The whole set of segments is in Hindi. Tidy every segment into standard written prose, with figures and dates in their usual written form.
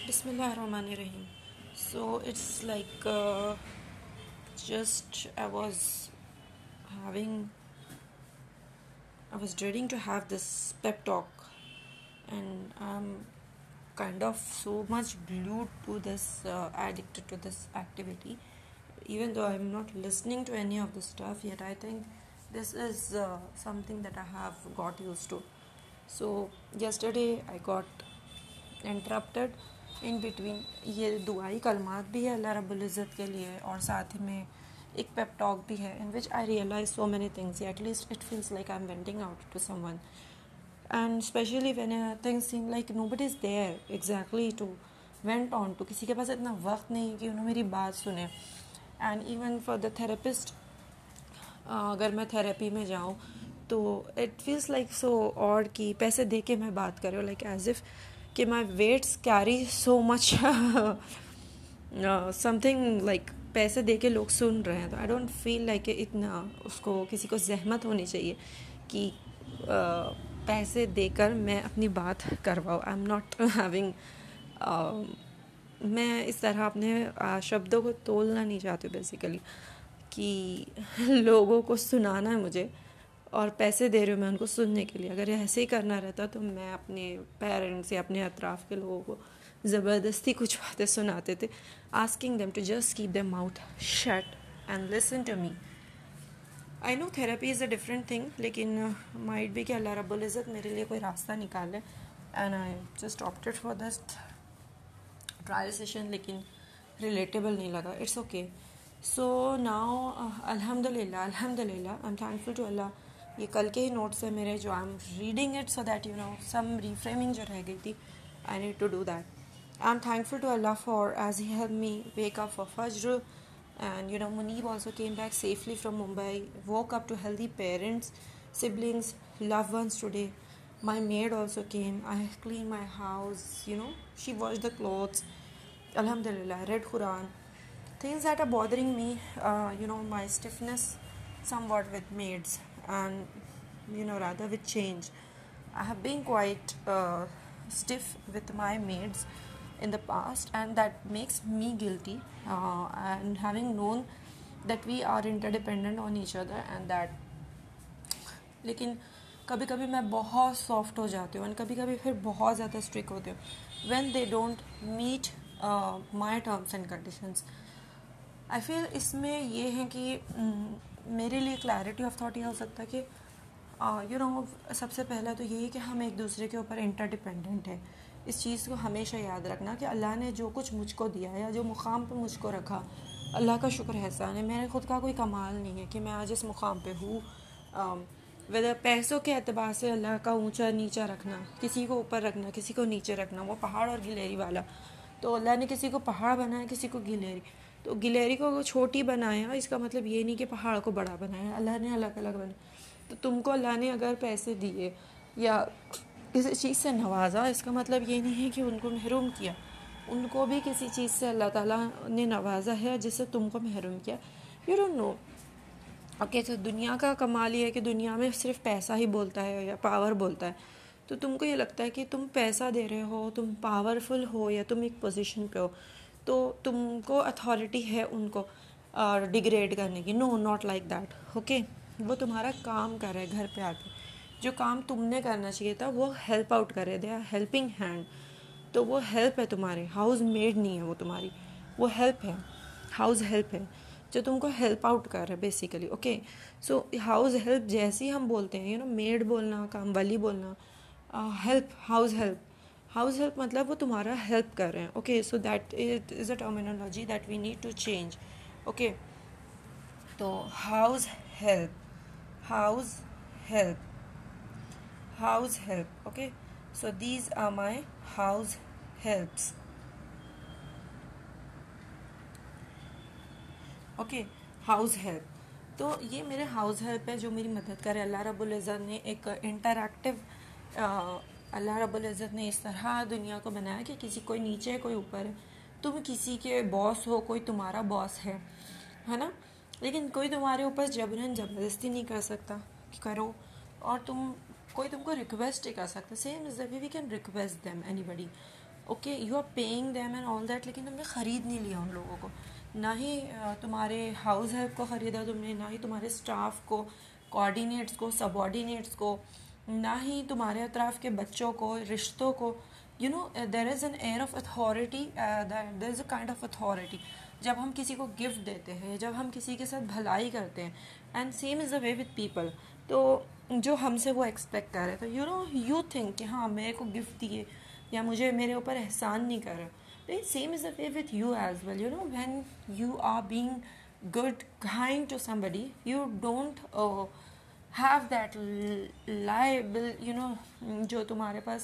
Bismillahirrahmanirrahim. So it's like just having, I was dreading to have this pep talk, and I'm kind of so much glued to this, addicted to this activity. Even though I'm not listening to any of the stuff yet, I think this is something that I have got used to. So yesterday I got interrupted in between. ये दुआई कलमात भी है अल्लाह रब्बुल इज़्ज़त के लिए, और साथ ही में एक पेप टॉक भी है in which I realise so many things. At least it feels like I am venting out to someone, and specially when things seem like nobody is there exactly to vent on to. किसी के पास इतना वक्त नहीं है कि उन्होंने मेरी बात सुने. And even for the therapist, अगर मैं थेरेपी में जाऊँ तो it feels like so odd कि पैसे दे के मैं बात कर रही हूँ, लाइक एज इफ़ कि my weights carry so much something, like पैसे दे के लोग सुन रहे हैं. तो आई डोंट फील लाइक इतना उसको किसी को जहमत होनी चाहिए कि पैसे देकर मैं अपनी बात करवाऊँ. आई एम नॉट हैविंग, मैं इस तरह अपने शब्दों को तोलना नहीं चाहती बेसिकली कि लोगों को सुनाना है मुझे और पैसे दे रही हूँ मैं उनको सुनने के लिए. अगर ऐसे ही करना रहता तो मैं अपने पेरेंट्स या अपने अतराफ़ के लोगों को ज़बरदस्ती कुछ बातें सुनाते थे, asking them to just keep them mouth shut and listen to me. I know therapy is a different thing, लेकिन माइट भी कि अल्लाह रब्बुल इज़्ज़त मेरे लिए कोई रास्ता निकाले, and I just opted for this trial session. लेकिन रिलेटेबल नहीं लगा. It's okay. सो नाउ अल्हम्दुलिल्लाह I am thankful to Allah. ये कल के ही नोट्स है मेरे, जो I am reading it so that some reframing जो रह गई थी, I need to do that. I am thankful to Allah for as he help me wake up for फज्र, and Muneeb also came back safely from Mumbai, woke up to healthy parents, siblings, loved ones today. My maid also came. I cleaned my house, she washed the clothes, alhamdulillah, read Quran. Things that are bothering me, my stiffness somewhat with maids, and rather with change. I have been quite stiff with my maids in the past, and that makes me guilty, and having known that we are interdependent on each other, and that लेकिन कभी कभी मैं बहुत सॉफ्ट हो जाती हूँ, और कभी कभी फिर बहुत ज़्यादा स्ट्रिक्ट होती हूँ when they don't meet my terms and conditions. I feel इसमें ये है कि मेरे लिए क्लैरिटी ऑफ थॉट ये हो सकता है कि सबसे पहला तो यही कि हम एक दूसरे के ऊपर इंटरडिपेंडेंट है. इस चीज़ को हमेशा याद रखना कि अल्लाह ने जो कुछ मुझको दिया है या जो मुकाम पे मुझको रखा, अल्लाह का शुक्र एहसान है. मेरे ख़ुद का कोई कमाल नहीं है कि मैं आज इस मुकाम पे हूँ. वैसे पैसों के एतबार से अल्लाह का ऊंचा नीचा रखना, किसी को ऊपर रखना, किसी को नीचे रखना, वो पहाड़ और गिलेरी वाला. तो अल्लाह ने किसी को पहाड़ बनाया, किसी को गिलेरी. तो गिलेरी को छोटी बनाया, इसका मतलब ये नहीं कि पहाड़ को बड़ा बनाया. अल्लाह ने अलग अलग बनाया. तो तुमको अल्लाह ने अगर पैसे दिए या किसी चीज़ से नवाजा, इसका मतलब ये नहीं है कि उनको महरूम किया. उनको भी किसी चीज़ से अल्लाह ताला ने नवाजा है जिससे तुमको महरूम किया. You don't no. ओके, तो दुनिया का कमाल ये है कि दुनिया में सिर्फ पैसा ही बोलता है या पावर बोलता है. तो तुमको ये लगता है कि तुम पैसा दे रहे हो, तुम पावरफुल हो, या तुम एक पोजीशन पे हो, तो तुमको अथॉरिटी है उनको डिग्रेड करने की. No, not like that. Okay, वो तुम्हारा काम कर रहे हैं घर पे आके. जो काम तुमने करना चाहिए था वो हेल्प आउट कर रहे, दे आर हेल्पिंग हैंड. तो वो हेल्प है तुम्हारे, हाउस मेड नहीं है वो तुम्हारी, वो हेल्प है, हाउस हेल्प है जो तुमको हेल्प आउट कर रहे हैं basically. Okay, so house help जैसे ही हम बोलते हैं, मेड बोलना, काम वाली बोलना, हेल्प, हाउस हेल्प मतलब वो तुम्हारा हेल्प कर रहे हैं. Okay, so that is a terminology that we need to change. Okay, तो house help. Okay, so these are my house helps. Okay, house help. तो ये मेरे हाउस हेल्प है जो मेरी मदद करे. अल्लाह रब्बुल इज़्ज़त ने एक इंटरैक्टिव, अल्लाह रब्बुल इज़्ज़त ने इस तरह दुनिया को बनाया कि किसी कोई नीचे है, कोई ऊपर है. तुम किसी के बॉस हो, कोई तुम्हारा बॉस है ना, लेकिन कोई तुम्हारे ऊपर जबरन ज़बरदस्ती नहीं कर सकता कि करो, और कोई तुमको रिक्वेस्ट ही कर सकता. Same is that we can request them anybody. Okay you are paying them and all that, लेकिन तुमने ख़रीद नहीं लिया उन लोगों को, ना ही तुम्हारे हाउस हेल्प को ख़रीदा तुमने, ना ही तुम्हारे स्टाफ को, कोऑर्डिनेट्स को, सबऑर्डिनेट्स को, ना ही तुम्हारे अतराफ़ के बच्चों को, रिश्तों को. You know there is an air of authority, there is a kind of authority जब हम किसी को गिफ्ट देते हैं, जब हम किसी के साथ भलाई करते हैं. And same is the way with people. तो जो हमसे वो एक्सपेक्ट कर रहे थे, यू नो यू थिंक कि हाँ मेरे को गिफ्ट दिए या मुझे मेरे ऊपर एहसान नहीं कर रहा. तो same is the way with you as well. You know when you are being good, kind to somebody, you don't have that liable, you know, जो तुम्हारे पास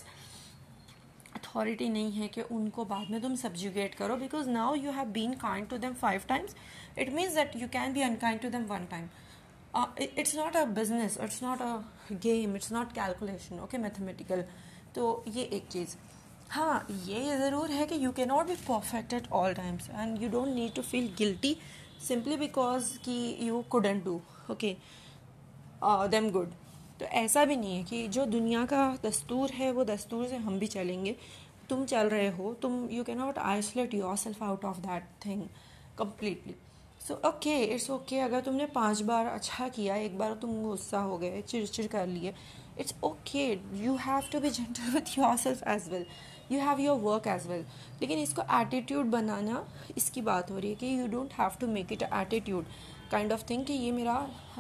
अथॉरिटी नहीं है कि उनको बाद में तुम सब्जुगेट करो, because now you have been kind to them 5 times. It means that you can be unkind to them 1 time. It's not a business, it's not a game, it's not calculation, okay, mathematical. तो ये एक चीज़. हाँ ये ज़रूर है कि you can not be perfect at all times and you don't need to feel guilty simply because कि you couldn't do okay them good. तो ऐसा भी नहीं है कि जो दुनिया का दस्तूर है वो दस्तूर से हम भी चलेंगे. तुम चल रहे हो, तुम you can not isolate yourself out of that thing completely. So okay it's okay अगर तुमने 5 बार अच्छा किया, एक बार तुम गुस्सा हो गए, चिड़चिड़ कर लिए, it's okay. You have to be gentle with yourself as well, you have your work as well. लेकिन इसको एटीट्यूड बनाना, इसकी बात हो रही है कि you don't have to make it attitude kind of thing कि ये मेरा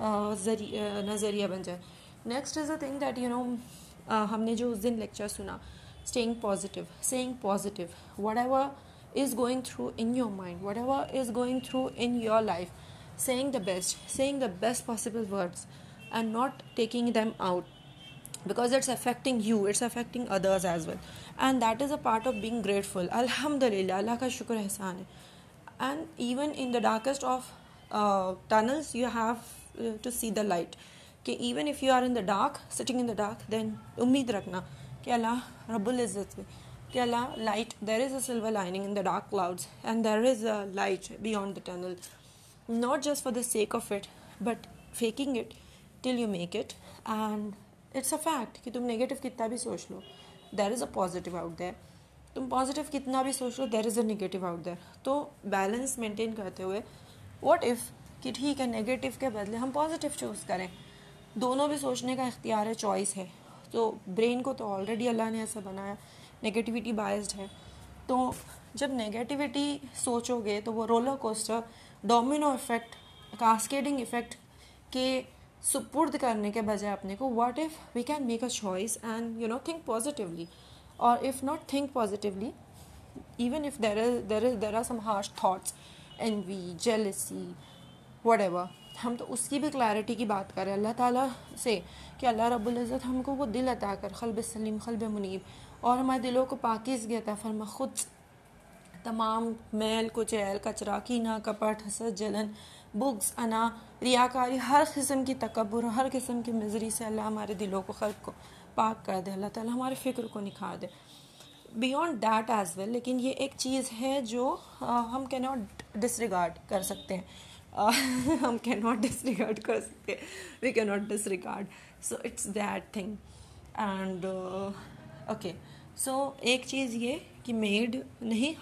नज़रिया बन जाए. Next is a thing that you know हमने जो उस दिन लेक्चर सुना, staying positive, saying positive, whatever is going through in your mind, whatever is going through in your life, saying the best possible words and not taking them out, because it's affecting you, it's affecting others as well, and that is a part of being grateful. Alhamdulillah, Allah ka shukr ehsan hai. And even in the darkest of tunnels you have to see the light. कि even if you are in the dark, sitting in the dark, then उम्मीद रखना कि अल्लाह रब्बुल इज़्ज़त कि अल्लाह light, there is a silver lining in the dark clouds and there is a light beyond the tunnel, not just for the sake of it but faking it till you make it. And it's a fact कि तुम नेगेटिव कितना भी सोच लो, there is a positive out there. तुम पॉजिटिव कितना भी सोच लो, there is a negative out there. तो बैलेंस मेंटेन करते हुए what if कि ठीक है नेगेटिव के बदले हम पॉजिटिव चूज़ करें. दोनों भी सोचने का इख्तियार है, चॉइस है. तो ब्रेन को तो ऑलरेडी अल्लाह ने ऐसा बनाया, नेगेटिविटी बायस्ड है. तो जब नेगेटिविटी सोचोगे तो वो roller coaster, domino effect, cascading effect के सुपुर्द करने के बजाय अपने को what if we can make a choice and you know think positively, और if not think positively, even if there are some harsh thoughts, envy, jealousy, whatever, हम तो उसकी भी क्लैरिटी की बात करें अल्लाह ताला से कि अल्लाह रब्बुल इज़्ज़त हमको वो दिल अता कर, क़ल्ब सलीम, क़ल्ब मुनीब, और हमारे दिलों को पाकीज़गी अता फरमा, खुद तमाम मैल कुचैल, कचरा, कीना, कपट, हसद, जलन, बुग्स, अना, रियाकारी, हर किस्म की तकब्बुर, हर किस्म की मिज़री से अल्लाह हमारे दिलों को, क़ल्ब को पाक कर दे. अल्लाह ताला हमारे फ़िक्र को निखार दे. बियॉन्ड दैट एज़ वेल, लेकिन ये एक चीज़ है जो हम कैन नॉट डिसरिगार्ड कर सकते हैं. हम कैन नॉट डिसरिगार्ड कर सकते, we can not disregard. So it's that thing. And okay so एक चीज़ ये कि मेड नहीं,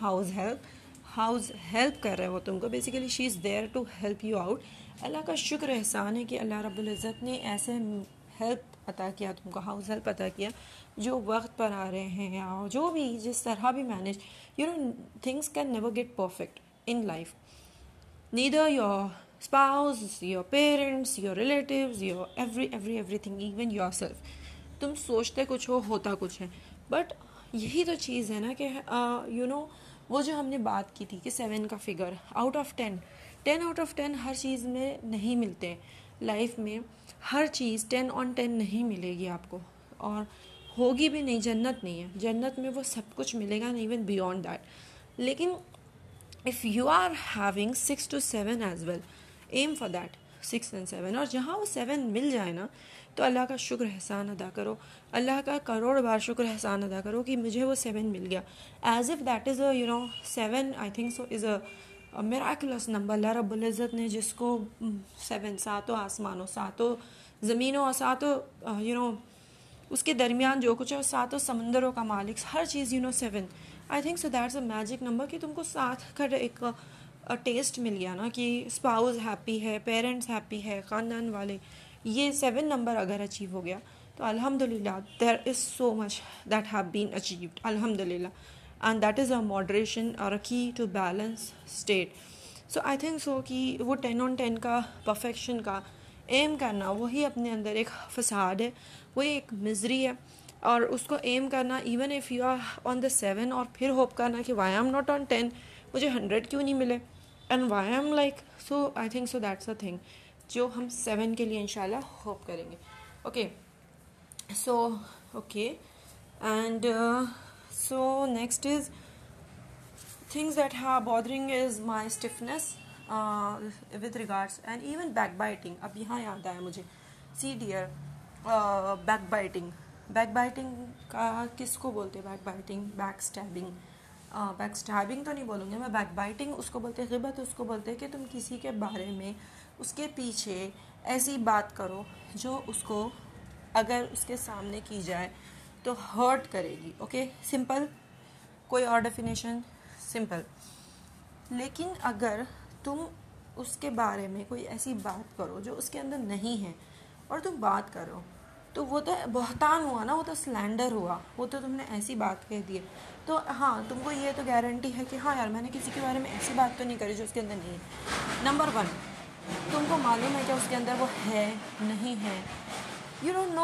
हाउस हेल्प कर रहे हो तुमको, basically she is there to help you out. Allah का शुक्र एहसान है कि अल्लाह रब्बुल इज़्ज़त ने ऐसे हेल्प अता किया तुमको, हाउस हेल्प अता किया जो वक्त पर आ रहे हैं, या जो भी जिस तरह भी manage, you know things can never get perfect in life. Neither your spouse, your parents, your relatives, your everything, even yourself. तुम सोचते कुछ हो, होता कुछ है. बट यही तो चीज़ है ना कि यू नो वो जो हमने बात की थी कि 7 का figure out of 10 out of 10 हर चीज़ में नहीं मिलते. लाइफ में हर चीज़ 10 on 10 नहीं मिलेगी आपको, और होगी भी नहीं. जन्नत नहीं है, जन्नत में वो सब कुछ मिलेगा नहीं, इवन बियॉन्ड दैट. लेकिन if you are having 6 to 7 as well, am for that 6 and 7. और जहाँ वो 7 मिल जाए ना, तो अल्लाह का शुक्र एहसान अदा करो, अल्लाह का करोड़ बार शुक्र एहसान अदा करो कि मुझे वो 7 मिल गया. As if that is a you know 7 I think so is a miraculous number. Allah रब्बुल इज़्ज़त ने जिसको 7 सातों आसमानों, सातों ज़मीनों और सातों यू नो उसके दरमियान जो कुछ है, सातों समंदरों का मालिक, हर चीज़ you know 7. I think so that's a magic number कि तुमको 7 का एक टेस्ट मिल गया ना कि स्पाउस हैप्पी है, पेरेंट्स हैप्पी है, ख़ानदान वाले, ये 7 नंबर अगर अचीव हो गया तो अल्हम्दुलिल्लाह there is so much that have been achieved अल्हम्दुलिल्लाह, and that is a moderation और a key to balance state. So I think so कि वो 10/10 का परफेक्शन का एम करना वही अपने अंदर एक फसाद है, वही एक मिजरी है. और उसको एम करना even if you are on the 7 और फिर होप करना कि वाई एम नॉट ऑन 10, मुझे 100 क्यों नहीं मिले, and why am like. So I think so that's a thing जो हम 7 के लिए इंशाल्लाह होप करेंगे. Okay so okay and so next is things that are bothering is my stiffness with regards and even backbiting. अब यहाँ याद आया मुझे, see dear, backbiting का किसको बोलते हैं? backstabbing तो नहीं बोलूँगी मैं. backbiting उसको बोलते हैं, ग़िबत उसको बोलते हैं कि तुम किसी के बारे में उसके पीछे ऐसी बात करो जो उसको अगर उसके सामने की जाए तो हर्ट करेगी. ओके सिंपल, कोई और डेफिनेशन? सिंपल. लेकिन अगर तुम उसके बारे में कोई ऐसी बात करो जो उसके अंदर नहीं है और तुम बात करो तो वो तो बहतान हुआ ना, वो तो स्लैंडर हुआ, वो तो तुमने ऐसी बात कह दी है. तो हाँ, तुमको ये तो गारंटी है कि हाँ यार मैंने किसी के बारे में ऐसी बात तो नहीं करी जो उसके अंदर नहीं है. नंबर 1, तुमको मालूम है कि उसके अंदर वो है नहीं है. You don't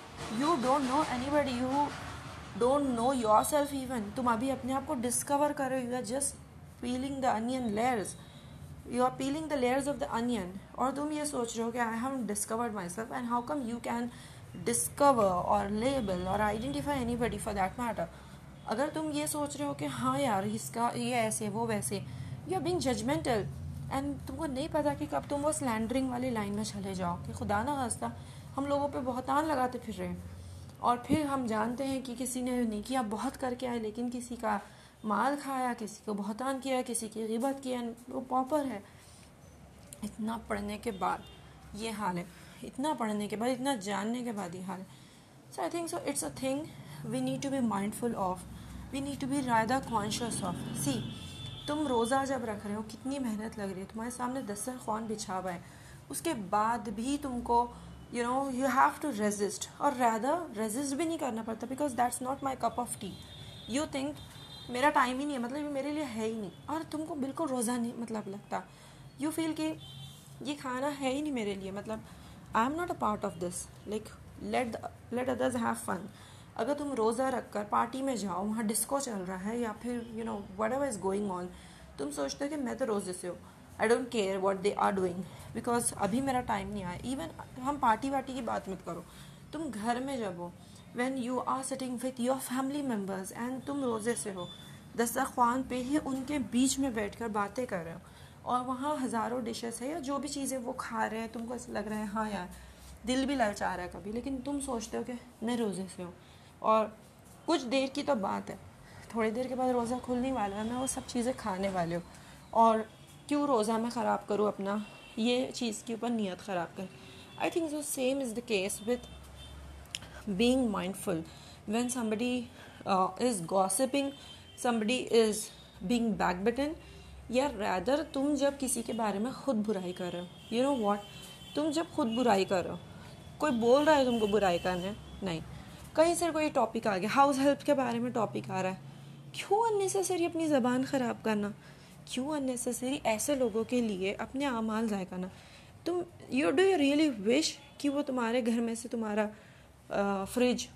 know anybody, you don't know yourself even. तुम अभी अपने आप को डिस्कवर कर रहे हो. You are just peeling the onion layers, you are peeling the layers of the onion. और तुम ये सोच रहे हो कि I have discovered myself, and how come you can discover और लेबल और identify anybody for that matter. अगर तुम ये सोच रहे हो कि हाँ यार इसका ये ऐसे वो वैसे, you are being judgmental, and तुमको नहीं पता कि कब तुम वो स्लैंडरिंग वाली लाइन में चले जाओ कि खुदा ना खास्ता हम लोगों पे बहतान लगाते फिर रहे हैं. और फिर हम जानते हैं कि किसी ने नेकियां बहुत करके आए लेकिन किसी का माल खाया, किसी को बहतान किया, किसी की ग़िबत किया, वो पॉपर है. इतना पढ़ने के बाद ये हाल है, इतना पढ़ने के बाद, इतना जानने के बाद ये हाल है. So I think so it's a thing we need to be mindful of, we need to be rather conscious of. See, तुम रोज़ा जब रख रहे हो कितनी मेहनत लग रही है, तुम्हारे सामने दस्तरख्वान बिछा हुआ है, उसके बाद भी तुमको you have to resist, और rather resist भी नहीं करना पड़ता because that's not my cup of tea. you think मेरा टाइम ही नहीं है, मतलब ये मेरे लिए है ही नहीं, और तुमको बिल्कुल रोज़ा नहीं मतलब लगता. you feel कि ये खाना है ही नहीं मेरे लिए, मतलब I am not a part of this, like let others have fun. अगर तुम रोज़ा रख कर पार्टी में जाओ, वहाँ डिस्को चल रहा है या फिर whatever is going on, तुम सोचते हो कि मैं तो रोज़े से हूँ, I don't care what they are doing because अभी मेरा टाइम नहीं आया. इवन हम पार्टी वार्टी की बात मत करो, तुम घर में जब हो, when you are sitting with your family members and तुम रोज़े से हो, दस्तरख्वान पे ही उनके बीच में बैठकर बातें कर रहे हो, और वहाँ हज़ारों डिशेस है या जो भी चीज़ें वो खा रहे हैं, तुमको ऐसा लग रहा है हाँ यार दिल भी ललचा रहा है कभी, लेकिन तुम सोचते हो कि मैं रोज़े से हूँ. और कुछ देर की तो बात है, थोड़ी देर के बाद रोज़ा खुलने वाला है, मैं वो सब चीज़ें खाने वाले हूँ, और क्यों रोज़ा मैं ख़राब करूँ अपना, ये चीज़ के ऊपर नियत ख़राब कर. I think so same is the case with being mindful when somebody is gossiping, somebody is being backbitten, या रैदर तुम जब किसी के बारे में ख़ुद बुराई कर रहे हो. यू नो व्हाट, तुम जब खुद बुराई कर रहे हो, कोई बोल रहा है तुमको बुराई करने, नहीं, कहीं से कोई टॉपिक आ गया, हाउस हेल्प के बारे में टॉपिक आ रहा है, क्यों अननेसेसरी अपनी ज़बान ख़राब करना, क्यों अननेसेसरी ऐसे लोगों के लिए अपने आमाल ज़ाय करना. तुम यू रियली विश कि वो तुम्हारे घर में से तुम्हारा फ्रिज,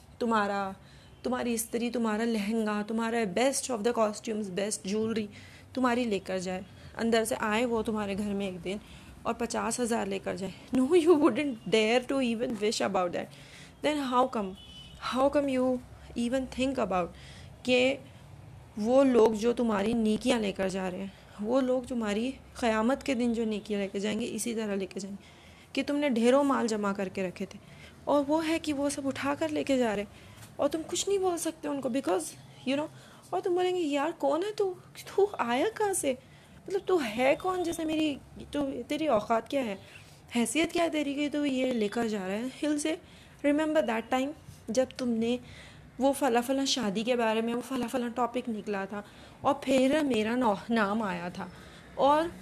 तुम्हारी इस्त्री, तुम्हारा लहंगा, तुम्हारा best of the costumes, best jewellery तुम्हारी लेकर जाए, अंदर से आए वो तुम्हारे घर में एक दिन और 50,000 लेकर जाए? No, you wouldn't dare to even wish about that. Then how come you even think about कि वो लोग जो तुम्हारी नेकियां लेकर जा रहे हैं, वो लोग तुम्हारी क़यामत के दिन जो नेकियां लेकर जाएंगे इसी तरह लेकर जाएंगे कि तुमने ढेरों माल जमा करके रखे थे, और वो है कि वो सब उठा कर लेके जा रहे हैं और तुम कुछ नहीं बोल सकते उनको बिकॉज और तुम बोलेंगे यार कौन है तू आया कहाँ से, मतलब तू है कौन, जैसे तेरी औकात क्या है, हैसियत क्या है तेरी कि तू ये लेकर जा रहा है. हिल से रिमेंबर दैट टाइम जब तुमने वो फला फला शादी के बारे में वो फला फला टॉपिक निकला था और फिर मेरा नाम आया था और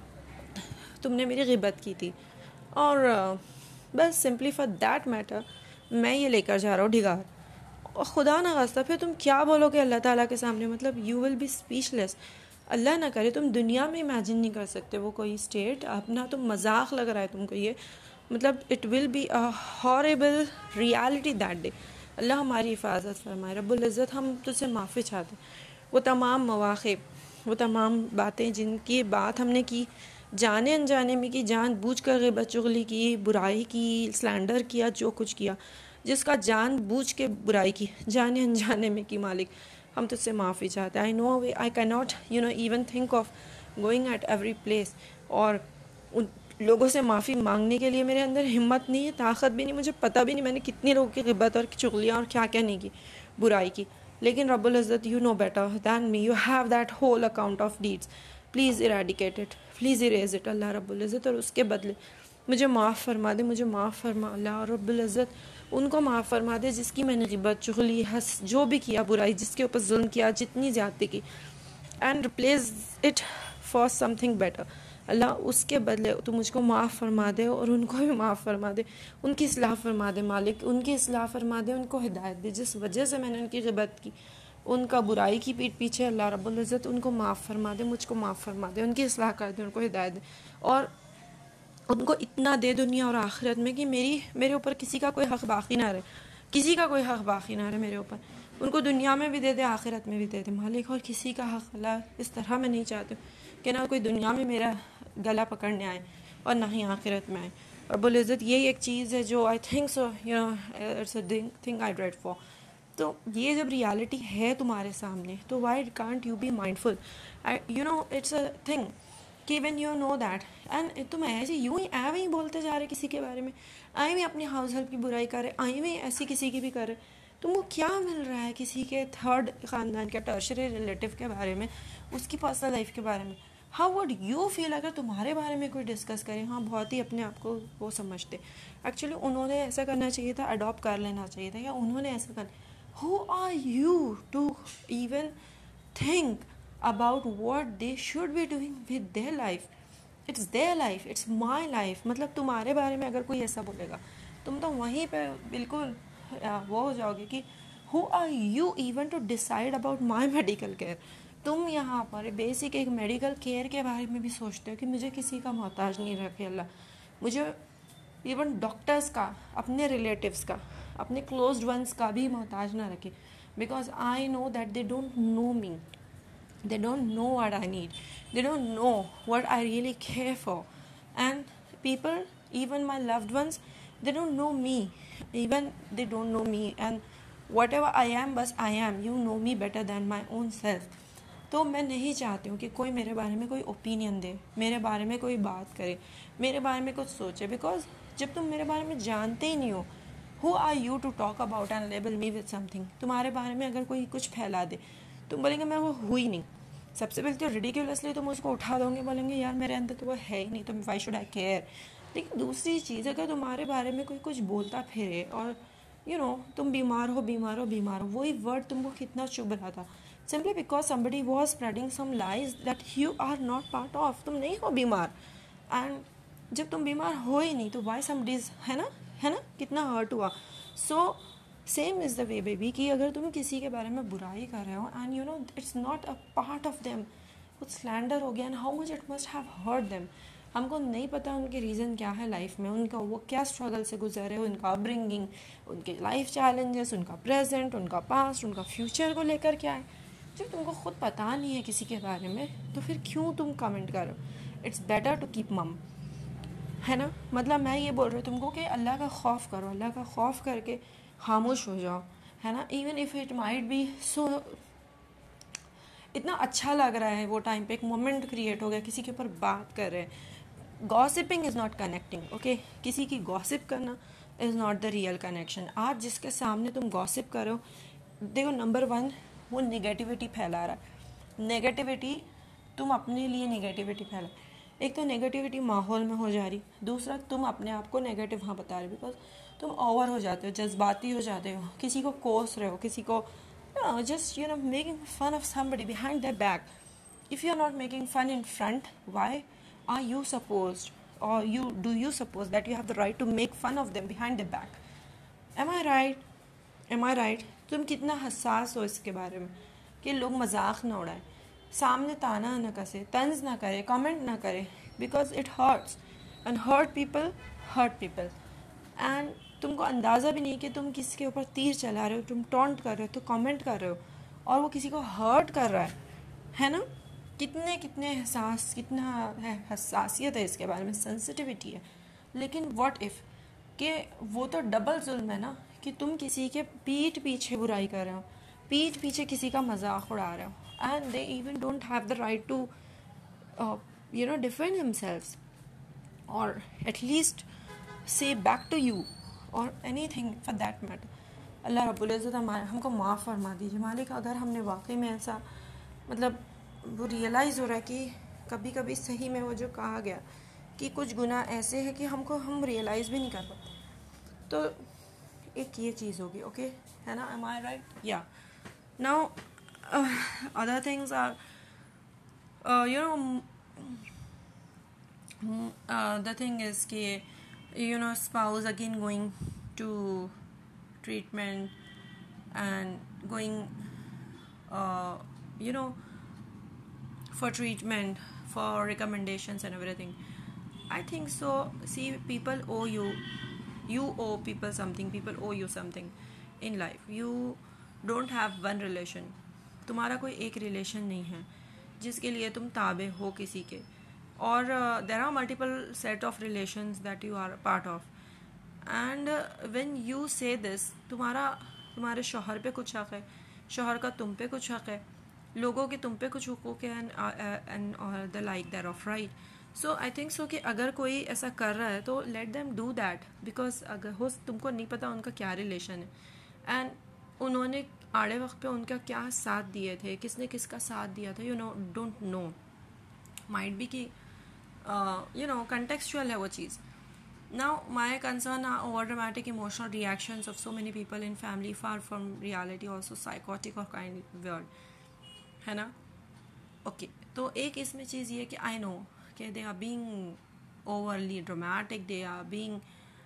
तुमने मेरी गिबत की थी और बस सिंपली फॉर दैट मैटर मैं ये लेकर जा रहा हूँ ढिगार और खुदा ना खास्ता फिर तुम क्या बोलोगे अल्लाह ताला के सामने, मतलब यू विल बी स्पीचलेस। अल्लाह ना करे, तुम दुनिया में इमेजिन नहीं कर सकते वो कोई स्टेट, अपना तो मजाक लग रहा है तुमको ये, मतलब it will be a horrible reality that day. अल्लाह हमारी हिफाजत फरमाए। रब्बुल इज़्ज़त हम तुझसे माफ़ी चाहते हैं वो तमाम मवाक़े, वो तमाम बातें जिनकी बात हमने की जाने अनजाने में की, जान बूझ कर ग़िबत चुगली की, बुराई की, स्लैंडर किया, जो कुछ किया, जिसका जान बूझ के बुराई की जाने अनजाने में की, मालिक हम तुझसे माफ़ी चाहते हैं। I know I can not even think of going at every place और उन लोगों से माफ़ी मांगने के लिए मेरे अंदर हिम्मत नहीं है, ताकत भी नहीं, मुझे पता भी नहीं मैंने कितनी लोगों की ग़िबत और चुगलियाँ और क्या क्या नहीं की, बुराई की। लेकिन रब्बुल इज़्ज़त you know better than me, you have that whole account of deeds, please eradicate it, please erase it अल्लाह रब्बुल इज़्ज़त, और उसके बदले मुझे माफ़ फरमा दे, मुझे माफ़ फरमा अल्लाह रब्बुल इज़्ज़त, उनको माफ़ फरमा दे जिसकी मैंने ग़िबत चुगली हंस जो भी किया बुराई, जिसके ऊपर जुल्म किया, जितनी ज़्यादती की, and replace it for something better. अल्लाह उसके बदले तू मुझको माफ़ फरमा दे और उनको भी माफ़ फरमा दे, उनकी इस्लाह फरमा दे मालिक, उनकी इस्लाह फरमा दे, उनको हिदायत दे जिस वजह से मैंने उनकी ग़िबत की, उनका बुराई की पीठ पीछे। अल्लाह रब्बुल इज़्ज़त उनको माफ़ फरमा दे, मुझको माफ़ फरमा दे, उनकी इस्लाह कर दे, उनको हिदायत दे और उनको इतना दे दुनिया और आखिरत में कि मेरे ऊपर किसी का कोई हक़ बाकी ना रहे, किसी का कोई हक़ बाकी ना रहे मेरे ऊपर, उनको दुनिया में भी दे दे, आखिरत में भी दे दे मालिक। और किसी का हक़ अल्लाह इस तरह मैं नहीं चाहती कि ना कोई दुनिया में मेरा गला पकड़ने आए और ना ही आखिरत में आए। रब्बुल इज़्ज़त यही एक चीज़ है जो I think so it's a thing I dread for. तो ये जब रियलिटी है तुम्हारे सामने तो why can't you be mindful, it's a thing कि when you know that and तुम ऐसे यूं ही एवं ही बोलते जा रहे किसी के बारे में, आए भी अपनी हाउस हेल्प की बुराई कर रहे, आए भी ऐसी किसी की भी कर रहे, तुमको क्या मिल रहा है किसी के थर्ड ख़ानदान के टर्शरी रिलेटिव के बारे में, उसकी पर्सनल लाइफ के बारे में। हाउ वुड यू फील अगर तुम्हारे बारे में कोई डिस्कस करे? हाँ, बहुत ही अपने आप को वो समझते, एक्चुअली उन्होंने ऐसा करना चाहिए था, अडॉप्ट कर लेना चाहिए था, या उन्होंने ऐसा करना। Who are you to even think about what they should be doing with their life? It's their life, it's my life। मतलब तुम्हारे बारे में अगर कोई ऐसा बोलेगा तुम तो वहीं पे बिल्कुल वो हो जाओगे कि who are you even to decide about my medical care। तुम यहाँ पर बेसिक एक मेडिकल केयर के बारे में भी सोचते हो कि मुझे किसी का मोहताज नहीं रखे अल्लाह, मुझे इवन डॉक्टर्स का, अपने रिलेटिव्स का, अपने क्लोज्ड वंस का भी मोहताज ना रखे, because I know that they don't know me, they don't know what I need, they don't know what I really care for, and people, even my loved ones, they don't know me, even they don't know me, and whatever I am, बस I am, you know me better than my own self। तो मैं नहीं चाहती हूँ कि कोई मेरे बारे में कोई ओपिनियन दे, मेरे बारे में कोई बात करे, मेरे बारे में कुछ सोचे, बिकॉज जब तुम मेरे बारे में जानते ही नहीं हो, who are you to talk about and label me with something. तुम्हारे बारे में अगर कोई कुछ फैला दे, तुम बोलेंगे मैं वो हुई नहीं, सबसे पहले तो रिडिक्यूलसली तुम उसको उठा दोगे, बोलेंगे यार मेरे अंदर तो वो है ही नहीं, तो वाई शुड आई केयर। लेकिन दूसरी चीज़, अगर तुम्हारे बारे में कोई कुछ बोलता फिरे और तुम बीमार हो, वही वर्ड तुमको कितना चुभ रहा था, simply because somebody was spreading some lies that you are not part of, तुम नहीं हो बीमार। एंड जब तुम बीमार हो ही नहीं तो वाई समबडीज, है ना कितना हर्ट हुआ। So same is the way baby कि अगर तुम किसी के बारे में बुराई कर रहे हो and it's not a part of them, कुछ स्लैंडर हो गया and how much it must have hurt them. हमको नहीं पता उनके रीज़न क्या है लाइफ में, उनका वो क्या स्ट्रगल से गुजरे, उनका अपब्रिंगिंग, उनके लाइफ चैलेंजेस, उनका प्रेजेंट, उनका पास्ट, उनका फ्यूचर को लेकर क्या है। जब तुमको खुद पता नहीं है किसी के बारे में तो फिर क्यों तुम कमेंट करो? इट्स बेटर टू कीप मम, है ना। मतलब मैं ये बोल रही हूँ तुमको कि अल्लाह का खौफ करो, अल्लाह का खौफ करके खामोश हो जाओ, है ना। Even if it might be so, इतना अच्छा लग रहा है वो टाइम पे, एक मोमेंट क्रिएट हो गया, किसी के ऊपर बात कर रहे हैं। Gossiping is not connecting, okay. किसी की गॉसिप करना is not the real connection. आज जिसके सामने तुम गॉसिप करो, देखो नंबर 1 वो नेगेटिविटी फैला रहा है। नेगेटिविटी, तुम अपने लिए नेगेटिविटी फैला, एक तो नेगेटिविटी माहौल में हो जा रही, दूसरा तुम अपने आप को नेगेटिव हाँ बता रहे, बिकॉज तुम ओवर हो जाते हो, जज्बाती हो जाते हो, किसी को कोस रहे हो, किसी को just making fun of somebody behind their back. If you are not making fun in front, why are you supposed, or you suppose that you have the right to make fun of them behind their back? Am I right? Am I right? तुम कितना हसास हो इसके बारे में कि लोग मजाक ना उड़ाए, सामने ताना ना कसे, तंज ना करे, कमेंट ना करे, because it hurts and hurt people and तुमको अंदाज़ा भी नहीं कि तुम किसी के ऊपर तीर चला रहे हो, तुम टॉन्ट कर रहे हो, तो कमेंट कर रहे हो और वो किसी को हर्ट कर रहा है ना. कितने एहसास, कितना है हसासियत है इसके बारे में, सेंसिटिविटी है. लेकिन व्हाट इफ़ कि वो तो डबल जुल्म है ना कि तुम किसी के पीठ पीछे बुराई कर रहे हो, पीठ पीछे किसी का मजाक उड़ा रहे हो, and they even don't have the right to defend themselves और at least say back to you और एनीथिंग फॉर दैट मैटर. अल्लाह रब्बुल इज़्ज़त हमको माफ़ फरमा दीजिए मालिक, अगर हमने वाकई में ऐसा मतलब वो रियलाइज़ हो रहा है कि कभी कभी सही में वो जो कहा गया कि कुछ गुनाह ऐसे हैं कि हम रियलाइज़ भी नहीं कर पाते, तो एक ये चीज़ होगी. ओके है ना, एम आई राइट? या now other things are the thing is कि spouse again going to treatment and going for treatment, for recommendations and everything. I think so. See, people owe you. You owe people something. People owe you something in life. You don't have one relation. तुम्हारा कोई एक रिलेशन नहीं है जिसके लिए तुम ताबे हो किसी के, और there are multiple set of relations that you are part of. And when you say this, तुम्हारे शौहर पे कुछ हक़ है, शौहर का तुम पे कुछ हक़ है, लोगों के तुम पे कुछ हुकूक है, and the like there of right. So I think so कि अगर कोई ऐसा कर रहा है तो let them do that, because अगर हो तुमको नहीं पता उनका क्या रिलेशन है एंड उन्होंने आड़े वक्त पे उनका क्या साथ दिए थे, किसने किसका साथ दिया था, डोंट नो. माइट बी कि contextual है वो चीज़. Now my concern are over dramatic emotional reactions of so many people in family, far from reality, also psychotic or kind weird, है ना. ओके तो एक इसमें चीज़ ये कि आई नो कि they are being overly dramatic, they are being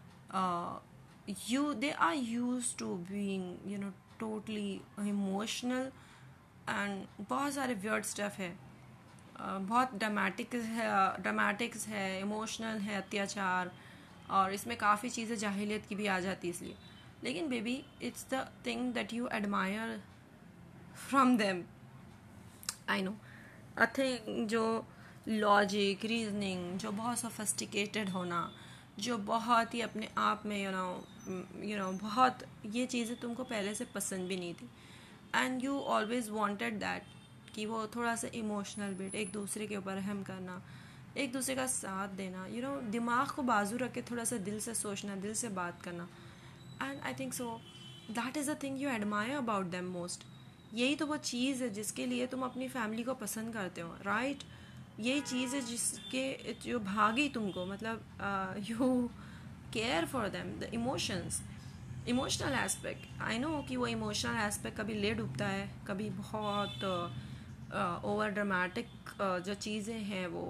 they are used to being totally emotional and बहुत सारे weird stuff है, बहुत ड्रामेटिक्स है, इमोशनल है, अत्याचार, और इसमें काफ़ी चीज़ें जाहिलियत की भी आ जाती है इसलिए. लेकिन baby it's the thing that you admire from them. I know a thing जो लॉजिक, रीजनिंग, जो बहुत सोफिस्टिकेटेड होना, जो बहुत ही अपने आप में बहुत ये चीज़ें तुमको पहले से पसंद भी नहीं थी, and you always wanted that कि वो थोड़ा सा इमोशनल बिट, एक दूसरे के ऊपर रहम करना, एक दूसरे का साथ देना, दिमाग को बाजू रख के थोड़ा सा दिल से सोचना, दिल से बात करना. And I think so that is the thing you admire about them most. यही तो वो चीज़ है जिसके लिए तुम अपनी फैमिली को पसंद करते हो, राइट? यही चीज़ है जिसके जो भागी तुमको, मतलब you care for them, the emotional aspect. I know कि वो इमोशनल एस्पेक्ट कभी ले डूबता है, कभी बहुत ओवर ड्रामेटिक जो चीज़ें हैं वो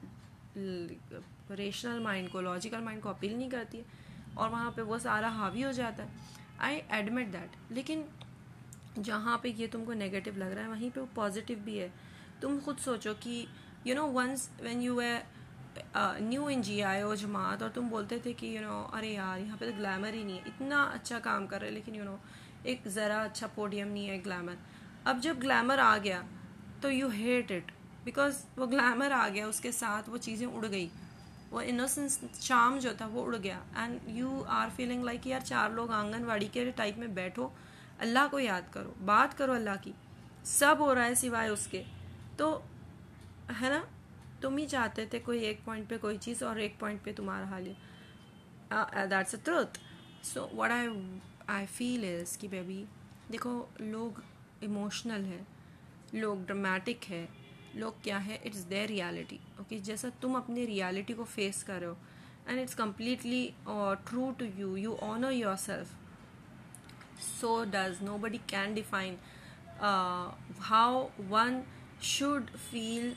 रेशनल माइंड को, लॉजिकल माइंड को अपील नहीं करती है, और वहाँ पे वो सारा हावी हो जाता है. I admit that. लेकिन जहाँ पे ये तुमको नेगेटिव लग रहा है वहीं पे वो पॉजिटिव भी है. तुम खुद सोचो कि once when you were new in GIO जमात, और तुम बोलते थे कि अरे यार यहाँ पे तो ग्लैमर ही नहीं है, इतना अच्छा काम कर रहे हैं लेकिन एक ज़रा अच्छा पोडियम नहीं है, ग्लैमर. अब जब ग्लैमर आ गया तो यू हेट इट, बिकॉज वो ग्लैमर आ गया, उसके साथ वो चीज़ें उड़ गई, वो इनोसेंस चार्म जो था वो उड़ गया, and you are feeling like यार 4 लोग आंगनवाड़ी के टाइप में बैठो, अल्लाह को याद करो, बात करो अल्लाह की, सब हो रहा है सिवाय उसके. तो है ना, तुम ही चाहते थे कोई एक पॉइंट पे कोई चीज़ और एक पॉइंट पे तुम्हारा हाल है. That's a truth. So what I feel is कि बेबी देखो, लोग इमोशनल है, लोग ड्रामेटिक है, लोग क्या है, इट्स देयर रियलिटी. ओके, जैसा तुम अपनी रियलिटी को फेस कर रहे हो, and it's completely true to you. You honor yourself. So does nobody can define how one should feel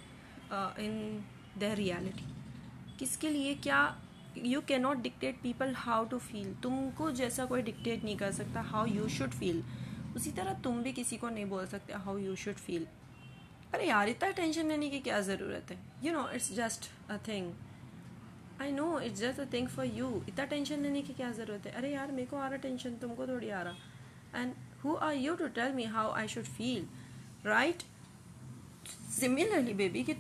in their reality. किसके लिए क्या, you can not dictate people how to feel. तुमको जैसा कोई डिक्टेट नहीं कर सकता हाउ यू शुड फील, उसी तरह तुम भी किसी को नहीं बोल सकते हाउ यू शुड फील. अरे यार इतना टेंशन लेने की क्या ज़रूरत है. You know it's just a thing. I know it's just a thing for you. इतना टेंशन लेने की क्या ज़रूरत है. अरे यार मेरे को आ रहा टेंशन, तुमको थोड़ी आ रहा. And who are you to tell me how I should feel, right. Similarly baby कि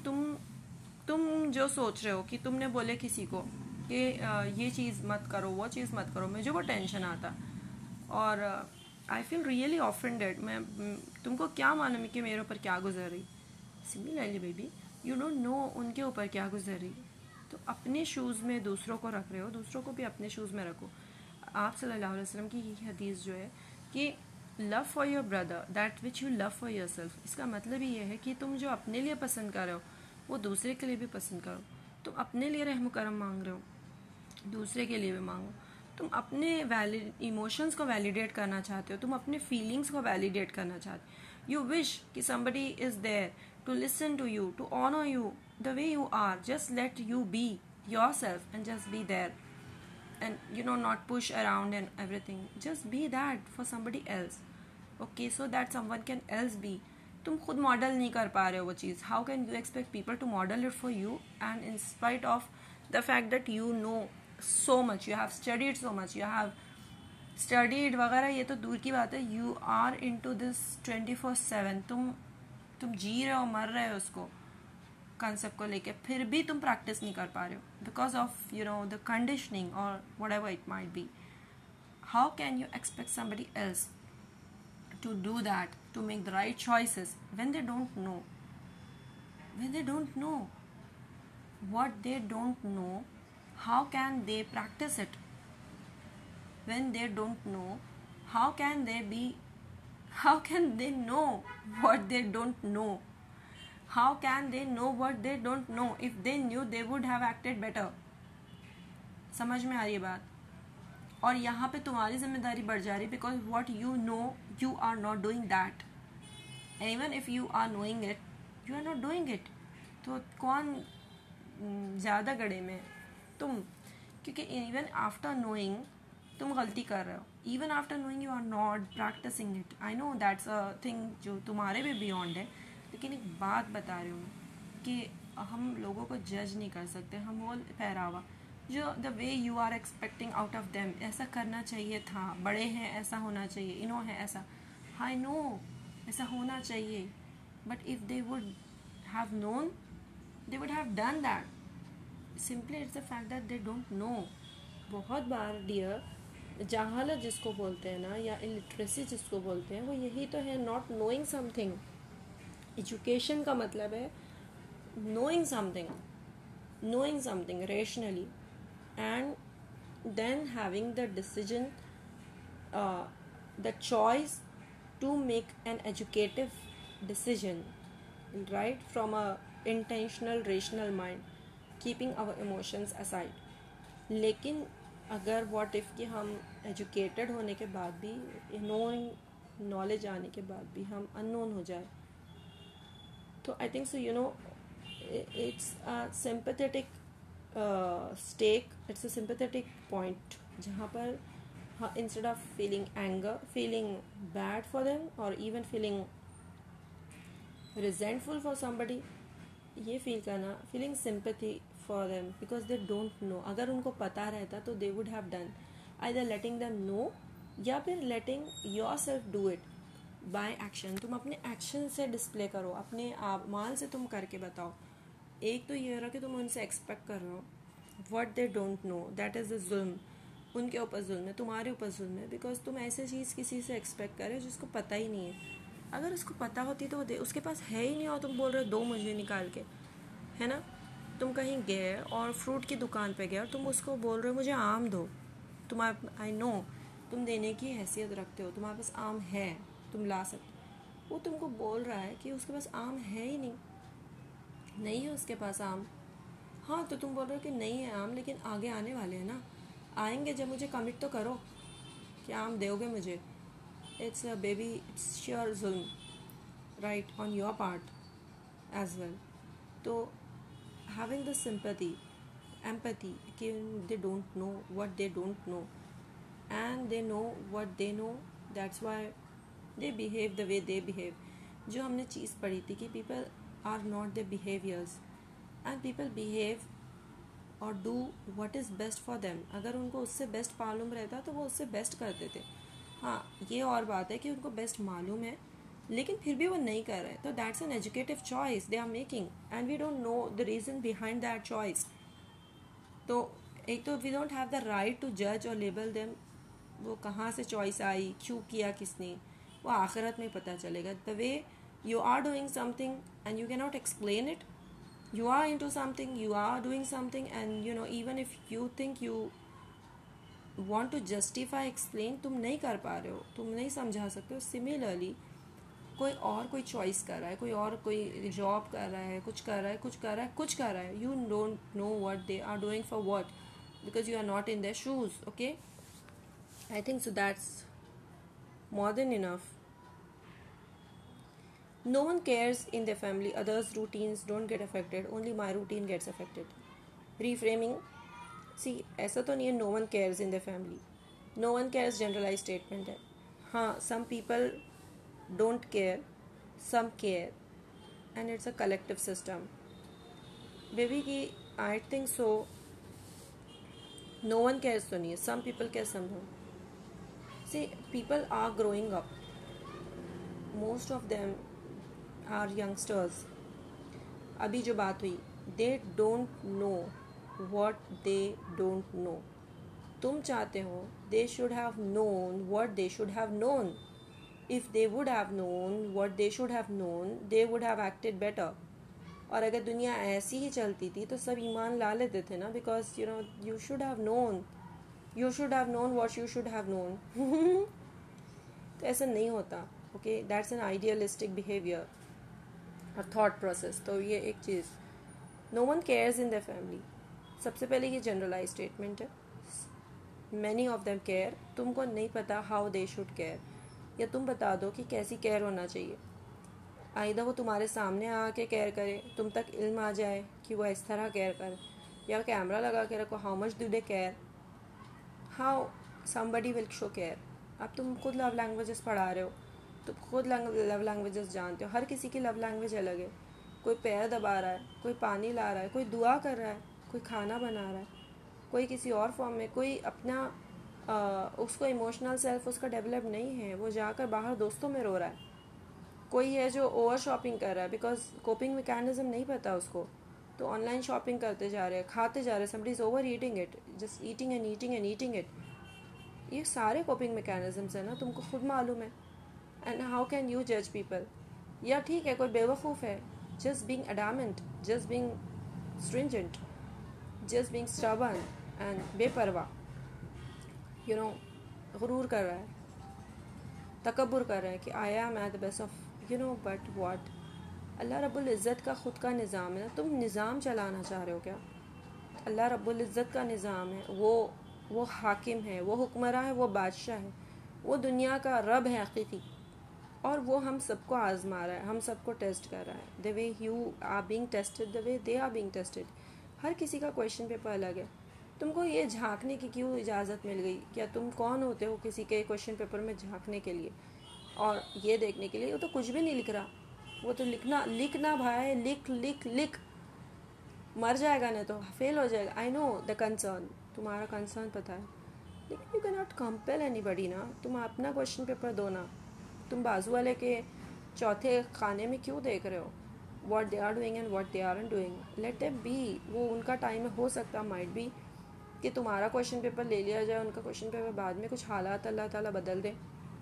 तुम जो सोच रहे हो कि तुमने बोले किसी को कि ये चीज़ मत करो, वो चीज़ मत करो, मुझे वो टेंशन आता और आई फील रियली ऑफेंडेड. मैं तुमको क्या मालूम कि मेरे ऊपर क्या गुजर रही. Similarly baby you don't know उनके ऊपर क्या गुजर रही. तो अपने शूज़ में दूसरों को रख रहे हो, दूसरों को भी अपने शूज़ में रखो. आप सल्लल्लाहु अलैहि वसल्लम की ये हदीस जो है कि love for your brother that which you love for yourself, इसका मतलब ये है कि तुम जो अपने लिए पसंद कर रहे हो वो दूसरे के लिए भी पसंद करो. तुम अपने लिए रहम करम मांग रहे हो, दूसरे के लिए भी मांगो. तुम अपने इमोशंस को वैलिडेट करना चाहते हो, तुम अपने फीलिंग्स को वैलिडेट करना चाहते हो. यू विश कि somebody is there to listen to you, to honor you the way you are. Just let you be yourself and just be there. And not push around and everything. Just be that for somebody else. Okay, so that someone can else be. तुम खुद मॉडल नहीं कर पा रहे हो वो चीज़. How can you expect people to model it for you. And in spite of the fact that you know so much, you have studied so much, you have studied वगैरह, ये तो दूर की बात है. you are into this 24/7. तुम जी रहे हो, मर रहे हो उसको कंसेप्ट को लेके, फिर भी तुम प्रैक्टिस नहीं कर पा रहे हो बिकॉज ऑफ द कंडीशनिंग और whatever it might be. How can you expect somebody else to do that, to make the right choices when they don't know? When they don't know what they don't know, how can they practice it? When they don't know, how can they know what they don't know? How can they know what they don't know? If they knew, they would have acted better. समझ में आ रही है बात. और यहाँ पे तुम्हारी जिम्मेदारी बढ़ जा रही, because what you know you are not doing that. Even if you are knowing it, you are not doing it. तो कौन ज़्यादा गड़े में तुम, क्योंकि इवन आफ्टर नोइंग तुम गलती कर रहे हो. Even after knowing you are not practising it. I know that's a thing जो तुम्हारे भी बियॉन्ड है, लेकिन एक बात बता रही हूँ मैं कि हम लोगों को जज नहीं कर सकते. हम वो पहरावा जो the way you are expecting out of them, ऐसा करना चाहिए था, बड़े हैं ऐसा होना चाहिए, इनो है ऐसा. आई नो ऐसा होना चाहिए, but if they would have known they would have done that. Simply it's the fact that they don't know. बहुत बार डियर जहालत जिसको बोलते हैं ना, या इलिटरेसी जिसको बोलते हैं, वो यही तो है, नॉट नोइंग समथिंग. एजुकेशन का मतलब है knowing something rationally, and then having the decision, the choice to make an educative decision, right, from a intentional rational mind, keeping our emotions aside. लेकिन अगर what if कि हम educated होने के बाद भी, knowing knowledge आने के बाद भी हम unknown हो जाए, तो I think so it's a sympathetic stake, it's a sympathetic point जहाँ पर instead of feeling anger, feeling bad for them, or even feeling resentful for somebody, ये feel करना, feeling sympathy for them because they don't know. अगर उनको पता रहता तो they would have done, either letting them know या फिर letting yourself do it by action. तुम अपने action से display करो, अपने आमाल से तुम करके बताओ. एक तो ये रहा कि तुम उनसे एक्सपेक्ट कर रहे हो what they don't know, that is the जुल्म. उनके ऊपर जुल्म है, तुम्हारे ऊपर जुल्म है, बिकॉज तुम ऐसे चीज़ किसी से एक्सपेक्ट कर रहे हो जिसको पता ही नहीं है. अगर उसको पता होती तो उसके पास है ही नहीं, और तुम बोल रहे हो दो मुझे निकाल के, है ना. तुम कहीं गए और फ्रूट की दुकान पे गए और तुम उसको बोल रहे हो मुझे आम दो. तुम्हारे आई नो तुम देने की हैसियत रखते हो, तुम्हारे पास आम है, तुम ला सकते. वो तुमको बोल रहा है कि उसके पास आम है ही नहीं है उसके पास आम. हाँ तो तुम बोल रहे हो कि नहीं है आम, लेकिन आगे आने वाले हैं ना, आएंगे जब मुझे कमिट तो करो कि आम दोगे मुझे. It's a baby, it's sure जुल्म right on your part as well. तो हैविंग द सिंपैथी, empathy कि they don't know what they don't know and they know what they know, that's why they behave the way they behave. जो हमने चीज़ पढ़ी थी कि people are not their behaviors and people behave और do what is best for them. अगर उनको उससे बेस्ट मालूम रहता तो वो उससे बेस्ट करते थे. हाँ ये और बात है कि उनको बेस्ट मालूम है लेकिन फिर भी वो नहीं कर रहे, तो that's an educative choice they are making and we don't know the reason behind that choice. तो एक तो we don't have the right to जज और लेबल देम. वो कहाँ से चॉइस आई, क्यों किया किसने, वो आखिरत में पता चलेगा. The way you are doing something and you can not explain it, you are into something, you are doing something, and even if you think you want to justify, explain, तुम नहीं कर पा रहे हो, तुम नहीं समझा सकते हो. सिमिलरली कोई और कोई चॉइस कर रहा है, कोई और कोई जॉब कर रहा है, कुछ कर रहा है, कुछ कर रहा है, कुछ कर रहा है, you don't know what they are doing for what because you are not in their shoes. Okay, I think so that's more than enough. No one cares in their family. Others' routines don't get affected. Only my routine gets affected. Reframing. See, ऐसा तो नहीं है no one cares in their family. No one cares generalized statement है. हाँ, some people don't care. Some care. And it's a collective system. Baby की I think so. No one cares तो नहीं है. Some people care, some don't. See, people are growing up. Most of them are youngsters. अभी जो बात हुई, they don't know what they don't know. तुम चाहते हो they should have known what they should have known. If they would have known what they should have known, they would have acted better. और अगर दुनिया ऐसी ही चलती थी तो सब ईमान ला लेते थे ना, because you should have known. You should have known what you should have known. तो ऐसा नहीं होता. Okay, that's an idealistic behaviour और थॉट प्रोसेस. तो ये एक चीज़, no one cares in the family. सबसे पहले ये जनरलाइज स्टेटमेंट है. Many of them care. तुमको नहीं पता हाउ दे शुड केयर, या तुम बता दो कि कैसी केयर होना चाहिए. आइदा वो तुम्हारे सामने आके केयर करे, तुम तक इल्म आ जाए कि वो इस तरह केयर करे, या कैमरा लगा के रखो how much do they care, how somebody will show care. अब तुम खुद लव लैंग्वेजेस पढ़ा रहे हो, तो खुद लव लैंग्वेजेस जानते हो. हर किसी की लव लैंग्वेज अलग है. कोई पैर दबा रहा है, कोई पानी ला रहा है, कोई दुआ कर रहा है, कोई खाना बना रहा है, कोई किसी और फॉर्म में, कोई अपना उसको इमोशनल सेल्फ उसका डेवलप नहीं है, वो जाकर बाहर दोस्तों में रो रहा है. कोई है जो ओवर शॉपिंग कर रहा है बिकॉज कोपिंग मैकेनिज्म नहीं पता उसको, तो ऑनलाइन शॉपिंग करते जा रहे हैं, खाते जा रहे हैं. Somebody is over eating it, just eating and eating and eating it. ये सारे कोपिंग मैकेनिज्म्स है ना, तुमको खुद मालूम है. एंड हाउ कैन यू जज पीपल. या ठीक है कोई बेवकूफ़ है, just being adamant, just being stringent, just being stubborn and बेपरवाह, गुरूर कर रहा है, तकब्बुर कर रहा है कि I am at the best of but what. Allah रब्बुल इज़्ज़त का ख़ुद का निज़ाम है ना, तुम निज़ाम चलाना चाह रहे हो क्या. अल्लाह रब्बुल इज़्ज़त का निज़ाम है, वो हाकिम है, वो हुक्मरान है, वो बादशाह है, वो दुनिया का रब है हकीकी, और वो हम सबको आजमा रहा है, हम सबको टेस्ट कर रहा है. The way you are being tested, the way they are being tested. हर किसी का क्वेश्चन पेपर अलग है. तुमको ये झांकने की क्यों इजाज़त मिल गई? क्या तुम कौन होते हो किसी के क्वेश्चन पेपर में झांकने के लिए और ये देखने के लिए? वो तो कुछ भी नहीं लिख रहा. वो तो लिखना भाई, लिख लिख लिख, मर जाएगा ना तो फेल हो जाएगा. आई नो द कंसर्न, तुम्हारा कंसर्न पता है, लेकिन you can not compel anybody ना. तुम अपना क्वेश्चन पेपर दो ना. तुम बाजू वाले के चौथे खाने में क्यों देख रहे हो? What they are doing and what they aren't doing, let them be. वो उनका टाइम है, हो सकता माइट बी कि तुम्हारा क्वेश्चन पेपर ले लिया जाए, उनका क्वेश्चन पेपर बाद में कुछ हालात अल्लाह ताला बदल दे,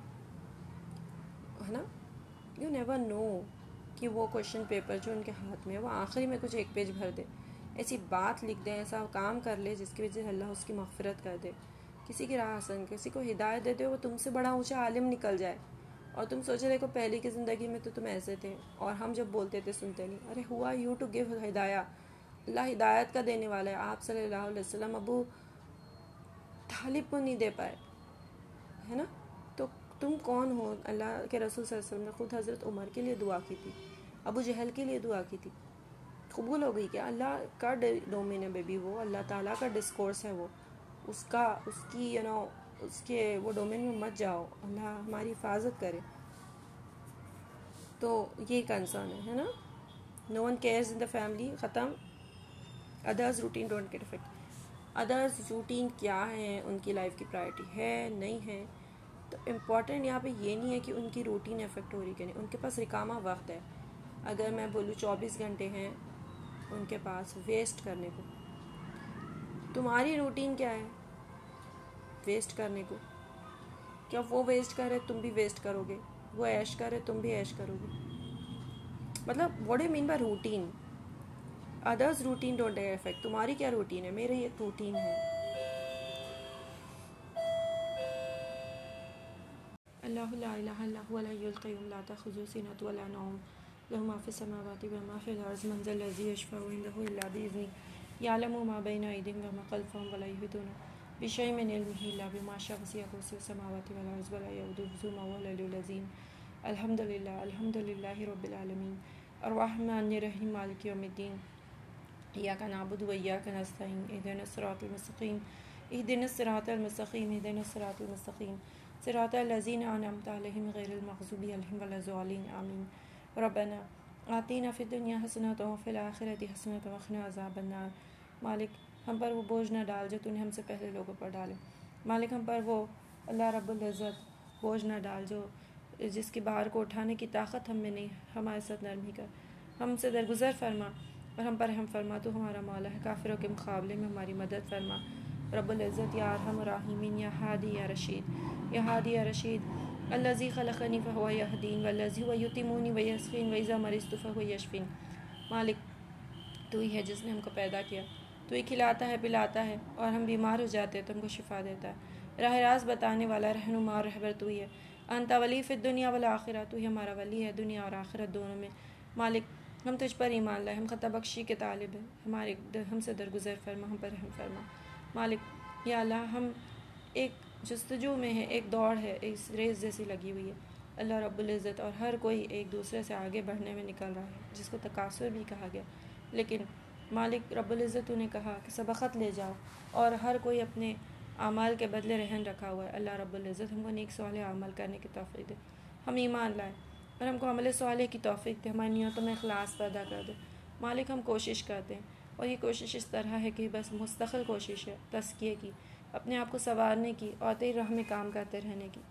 है ना. यू नेवर नो कि वो क्वेश्चन पेपर जो उनके हाथ में है वो आखिरी में कुछ एक पेज भर दे, ऐसी बात लिख दे, ऐसा काम कर ले जिसकी वजह से अल्लाह उसकी मग़फ़िरत कर दे, किसी की राह हसन, किसी को हिदायत दे दे, वो तुमसे बड़ा ऊंचा आलिम निकल जाए. और तुम सोचे देखो पहले की ज़िंदगी में तो तुम ऐसे थे और हम जब बोलते थे सुनते नहीं. अरे हुआ यू टू गिव हिदाया, अल्लाह हिदायत का देने वाला है। आप सल्लल्लाहु अलैहि वसल्लम अबू तालिब को नहीं दे पाए, है ना? तो तुम कौन हो? अल्लाह के रसूल सल्लल्लाहु अलैहि वसल्लम ने खुद हज़रत उमर के लिए दुआ की थी, अबू जहल के लिए दुआ की थी, कबूल हो गई क्या? अल्लाह का डोमेन है बेबी, वो अल्लाह ताला का डिस्कोर्स है, वो उसका उसकी उसके वो डोमेन में मत जाओ, अल्लाह हमारी हिफाजत करे। तो ये कंसर्न है ना? No one cares in the family, ख़त्म। Others routine don't get effect. Others routine क्या है, उनकी लाइफ की प्रायोरिटी है नहीं है, तो इम्पॉर्टेंट यहाँ पे ये नहीं है कि उनकी रूटीन इफेक्ट हो रही कि नहीं। उनके पास रिकामा वक्त है। अगर मैं बोलूँ 24 घंटे हैं उनके पास वेस्ट करने को, तुम्हारी रूटीन क्या है वेस्ट करने को? क्या वो वेस्ट कर रहे तुम भी वेस्ट करोगे? वो ऐश कर रहे तुम भी ऐश करोगे? मतलब what do you mean by routine? Others routine don't effect. तुम्हारी क्या रूटीन है? मेरी ये रूटीन है। अल्लाहु ला इलाहा इल्ला हुवल हय्युल क़य्यूम ला तख़ुज़ुहु सिनतुन वला नौम लहु मा फ़िस समावाति व मा फ़िल अर्ज़ मन ज़ल लज़ी यशफ़अउ इंदहु इल्ला बिइज़्निहि यअलमु मा बैना अयदीहिम व मा ख़ल्फ़हुम व ला युहीतूना बिशैइन मिन इल्मिहि इल्ला बिमा शाअ वसिअ कुर्सियुहु समावाति वल अर्ज़ व ला यऊदुहु हिफ़्ज़ुहुमा व हुवल अलिय्युल अज़ीम। अल्हम्दुलिल्लाहि रब्बिल आलमीन अर्रहमानिर रहीम मालिकि यौमिद्दीन इय्याका नअबुदु व इय्याका नस्तईन इहदिनस सिरातल मुस्तक़ीम इहदिनस सिरातल मुस्तक़ीम इहदिनस सिरातल मुस्तक़ीम सिरातल लज़ीना अनअमता अलैहिम गैरिल मग़ज़ूबि अलैहिम वलज़्ज़ालिन आमीन। रब्बना आतीना फ़िद दुनिया हसनतन व फ़िल आखिरति हसनतन व क़िना अज़ाबन्नार। मालिक हम पर वो बोझ न डाल जो तूने हमसे पहले लोगों पर डाले। मालिक हम पर वो अल्लाह रब्बुल इज़्ज़त बोझ न डाल जो जिसकी बाहर को उठाने की ताकत हम में नहीं। हमारे साथ नरमी कर, हमसे दरगुज़र फरमा और हम पर रहम फरमा। तो हमारा मौला है, काफिरों के मुकाबले में हमारी मदद फरमा। रब्बुल इज़्ज़त या अरहमुर राहिमीन या हादी या रशीद या हादी या रशीद अल्लज़ी ख़लक़नी फ़हुव यहदीन वल्लज़ी हुव युतिमूनी व यस्क़ीन व इज़ा मरिज़्तु फ़हुव यशफ़ीन। मालिक तू ही है जिसने हमको पैदा किया, तू ही खिलाता है पिलाता है और हम बीमार हो जाते हैं तो हमको शिफा देता है। राह रास्त बताने वाला रहनुमा और रहबर तू ही है। अंता वली फ़िद दुनिया वल आखिरत, तू ही हमारा वली है दुनिया और आखिरत दोनों में। मालिक हम तुझ पर ईमान लाए, हम ख़ता बख्शी के तालिब हैं, हमारे हमसे दरगुज़र फरमा, हम पर रहम फरमा। मालिक या अल्लाह हम एक जस्तजू में है, एक दौड़ है, इस रेस जैसी लगी हुई है अल्लाह रब्बुल इज़्ज़त, और हर कोई एक दूसरे से आगे बढ़ने में निकल रहा है जिसको तकासुर भी कहा गया। लेकिन मालिक रब्बुल इज़्ज़त ने कहा कि सबक़त ले जाओ और हर कोई अपने आमाल के बदले रहन रखा हुआ है। अल्लाह रब्बुल इज़्ज़त हमको नेक सालेह अमल करने की तौफ़ीक़ दे, हम ईमान लाए और हमको अमल सालेह की तौफ़ीक़ दे, हमारी नियतों में इख़लास पैदा कर दे। मालिक हम कोशिश करते हैं और ये कोशिश इस तरह है कि बस मुस्तक़िल कोशिश है तज़किये की, अपने आप को संवारने की और तेरी राह में काम करते रहने की।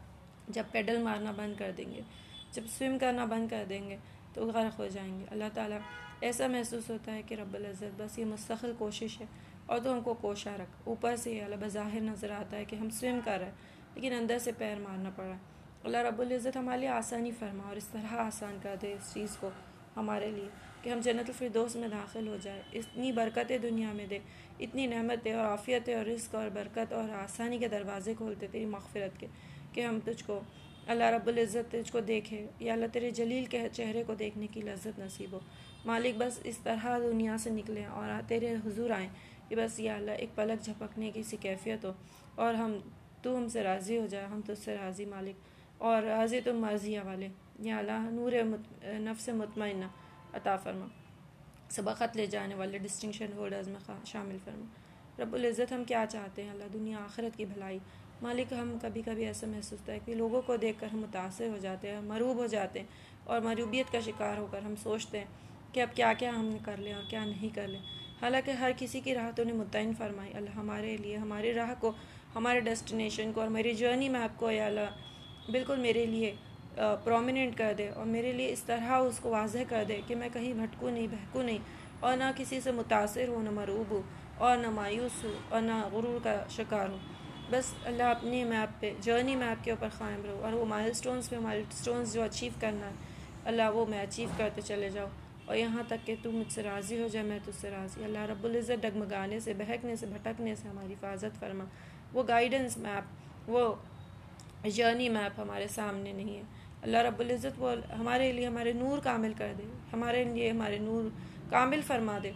जब पेडल मारना बंद कर देंगे, जब स्विम करना बंद कर देंगे तो गर्क हो जाएंगे। अल्लाह ताला ऐसा महसूस होता है कि रब्बुल इज़्ज़त बस ये मुस्तक़िल कोशिश है और तो हमको कोशा रख। ऊपर से ये अल्लाह बज़ाहिर नज़र आता है कि हम स्विम कर रहे हैं लेकिन अंदर से पैर मारना पड़ रहा है। अल्लाह रब्बुल इज़्ज़त हमारे लिए आसानी फरमा और इस तरह आसान कर दे इस चीज़ को हमारे लिए कि हम जन्नतुल फ़िरदौस में दाखिल हो जाए। इतनी बरकतें दुनिया में दे, इतनी नेमतें और आफ़ियतें और रिज़्क़ और बरकत और आसानी के दरवाज़े खोलते तेरी मग़फ़िरत के कि हम तुझको अल्लाह रब्बुल इज़्ज़त तुझको देखे या अल्लाह तेरे जलील के चेहरे को देखने की लज्जत नसीब हो। मालिक बस इस तरह दुनिया से निकलें और तेरे हुजूर आएँ कि बस या अल्लाह एक पलक झपकने की सी कैफियत हो और हम तू हमसे राज़ी हो जाए, हम तुझसे राज़ी मालिक, और राज़ी तुम मर्ज़िया वाले। या अल्लाह नूर नफ्स मुतमइन्ना अता फरमा, सबक़त ले जाने वाले डिस्टिंक्शन होल्डर्स में शामिल फरमा। रब्बुल इज़्ज़त हम क्या चाहते हैं अल्लाह? दुनिया आखिरत की भलाई। मालिक हम कभी कभी ऐसा महसूस होता है कि लोगों को देखकर हम मुतासिर हो जाते हैं, मरूब हो जाते हैं और मरूबियत का शिकार होकर हम सोचते हैं कि अब क्या क्या हम कर लें और क्या नहीं कर लें। हालांकि हर किसी की राह तूने मुतय्यन फरमाई अल्लाह हमारे लिए, हमारी राह को, हमारे डेस्टिनेशन को और मेरी जर्नी मैप को या अल्लाह बिल्कुल मेरे लिए प्रोमिनेंट कर दे और मेरे लिए इस तरह उसको वाज़ह कर दे कि मैं कहीं भटकूँ नहीं, बहकूँ नहीं और ना किसी से मुतासिर हूँ, ना मरूब हूँ और ना मायूस हूँ और ना गुरूर का शिकार हूँ। बस अल्लाह अपने मैप पे, जर्नी मैप के ऊपर क़ायम रहो और वो माइलस्टोन्स पे माइलस्टोन्स जो अचीव करना है अल्लाह वो मैं अचीव करते चले जाओ और यहाँ तक कि तू मुझसे राज़ी हो जाए, मैं तुझसे राज़ी। अल्लाह रब्बुल इज़्ज़त डगमगाने से, बहकने से, भटकने से हमारी हिफाजत फरमा। वो गाइडेंस मैप, वो जर्नी मैप हमारे सामने नहीं है। अल्लाह रब्बुल इज़्ज़त वो हमारे लिए हमारे नूर कामिल कर दे, हमारे लिए हमारे नूर कामिल फरमा दे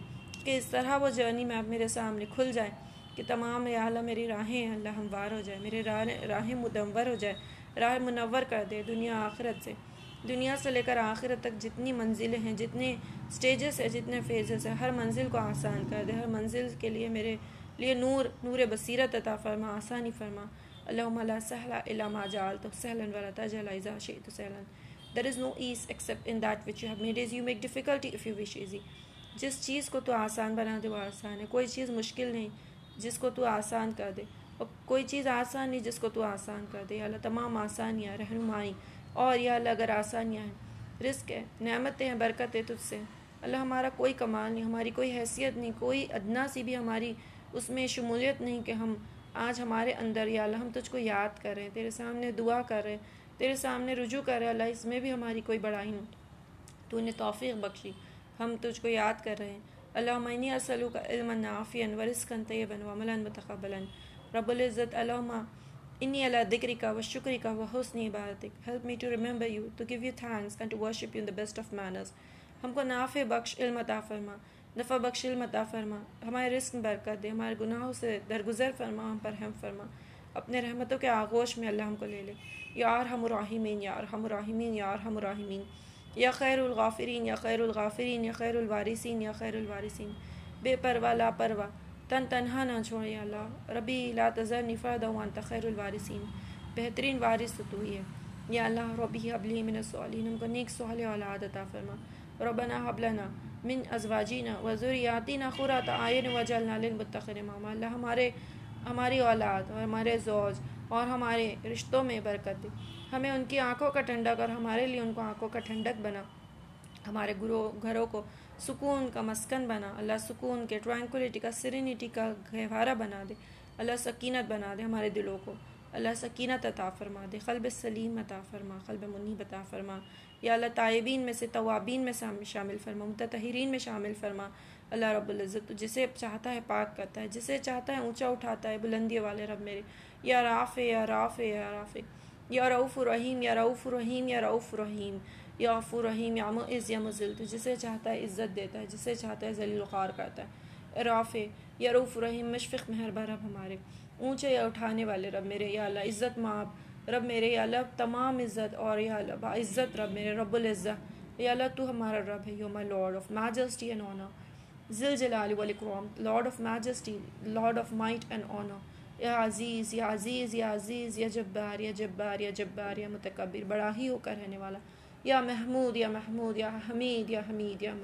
कि इस तरह वो जर्नी में अब मेरे सामने खुल जाए कि तमाम या अल्लाह मेरी राहें अल्लाह हमवार हो जाए, मेरे राहें मुदव्वर हो जाए, राह मुनव्वर कर दे दुनिया आखिरत से। दुनिया से लेकर आखिरत तक जितनी मंजिलें हैं, जितने स्टेजेस हैं, जितने फेजेस हैं, हर मंजिल को आसान कर दे। हर मंजिल के लिए मेरे लिए नूर बसीरत अता फरमा, आसानी फरमा। अल्लाहुम्मा ला सहला इल्ला मा जअलतहु सहलन वला तजअल इज़ा शि'ता सहलन। There is no ease except in that which you have made easy. You make difficulty if you wish easy. जिस चीज़ को तो आसान बना दे वो आसान है। कोई चीज़ मुश्किल नहीं जिसको तू आसान कर दे, और कोई चीज़ आसान नहीं जिसको तू आसान कर दे। या अल्लाह तमाम आसानियाँ, रहनुमाई और या अल्लाह अगर आसानियाँ हैं, रिस्क है, नेमतें हैं, बरकत है तुझसे अल्लाह। हमारा कोई कमाल नहीं, हमारी कोई हैसियत नहीं, कोई अदना सी भी हमारी उसमें शमूलियत नहीं कि हम आज हमारे अंदर या अल्लाह हम तुझको याद कर रहे हैं, तेरे सामने दुआ कर रहे हैं, तेरे सामने रुजू कर रहे हैं अल्लाह। इसमें भी हमारी कोई बड़ाई नहीं, तूने तौफीक बख्शी, हम तुझको याद कर रहे हैं अल्लाहुम्मा इन्नी असअलुका इल्मन नाफ़िअन व रिज़्क़न तय्यबन व अमलन मुतक़ब्बलन। रब्बुल इज़्ज़त अल्लाहुम्मा इन्नी अला ज़िक्रिका व शुक्रिका व हुस्नि इबादतिक। Help me to remember you, to give you thanks and to worship you in the best of manners. हमको नाफ़े बख्श, इल्म अता फरमा, नफ़ा बख्श, इल्म अता फरमा। हमारे रिस्क में बरकत दे, हमारे गुनाहों से दरगुजर फरमा, हम पर रहम फरमा। अपने रहमतों के आगोश में अल्लाह हमको ले ले। या अरहमुर राहिमीन, या अरहमुर राहिमीन, या अरहमुर राहिमीन, या खैरुल गाफिरीन, या खैरुल गाफिरीन, या खैरुल वारिसीन, या खैरुल वारिसीन। बेपरवा लापरवा तनहा ना छोड़ या अल्लाह। रबी ला तज़रनी फ़र्दा व अंत खैरुल वारिसीन। बेहतरीन वारिस तो तू ही है या अल्लाह। रबी हबली मिनस सालिहीन, हमको नेक सालिह औलाद अता फरमा। रब्बना हब लना मिन अज़वाजिना व ज़ुर्रियातिना क़ुर्रता अय्युन वजअलना लिलमुत्तक़ीन इमामा। अल्लाह हमारी औलाद और हमारे ज़ौज और हमारे रिश्तों में बरकत दे, हमें उनकी आंखों का ठंडक और हमारे लिए उनको आंखों का ठंडक बना। हमारे घरों को सुकून का मस्कन बना अल्लाह, सुकून के, ट्रैंक्विलिटी का, सिरेनिटी का गहवारा बना दे अल्लाह। सकीनत बना दे हमारे दिलों को अल्लाह, सकीनत अता फरमा दे। क़ल्ब सलीम अता फरमा, क़ल्ब मुनीब अता फरमा या अल्लाह। ताइबीन में से, तवाबीन में शामिल फरमा, मुततहिरीन में शामिल फरमा अल्लाह। रब्बुल इज़्ज़त जिसे चाहता है पाक करता है, जिसे चाहता है ऊंचा उठाता है। बुलंदी वाले रब मेरे या राफ़े, या राफ़े, या राफ़े, या रऊफ़ुर रहीम, या रऊफ़ुर रहीम, या रऊफ़ुर रहीम, या गफ़ूर रहीम, या मुइज़्ज़ या मुज़िल। तो जिसे चाहता है इज़्ज़त देता है, जिसे चाहता है ज़लील ख़ार करता है। राफ़े या रऊफ़ुर रहीम, मुशफ़िक़ मेहरबान रब हमारे, ऊँचे या उठाने वाले रब मेरे या अल्लाह। इज़्ज़त माप रब मेरे या अल्लाह, तमाम इज़्ज़त और या अल्लाह बाइज़्ज़त रब मेरे। रब्बुल इज़्ज़त या अल्लाह, तू हमारा रब है। You my lord of majesty and honour, ज़िल जलाली वल इकराम, lord of majesty, lord of might and honour. या अज़ीज़, या अज़ीज़, या अज़ीज़, या जब्बार, या जब्बार, या जब्बार, या मुतकब्बिर, बड़ा ही होकर रहने वाला। या महमूद, या महमूद, या हमीद, या हमीद, या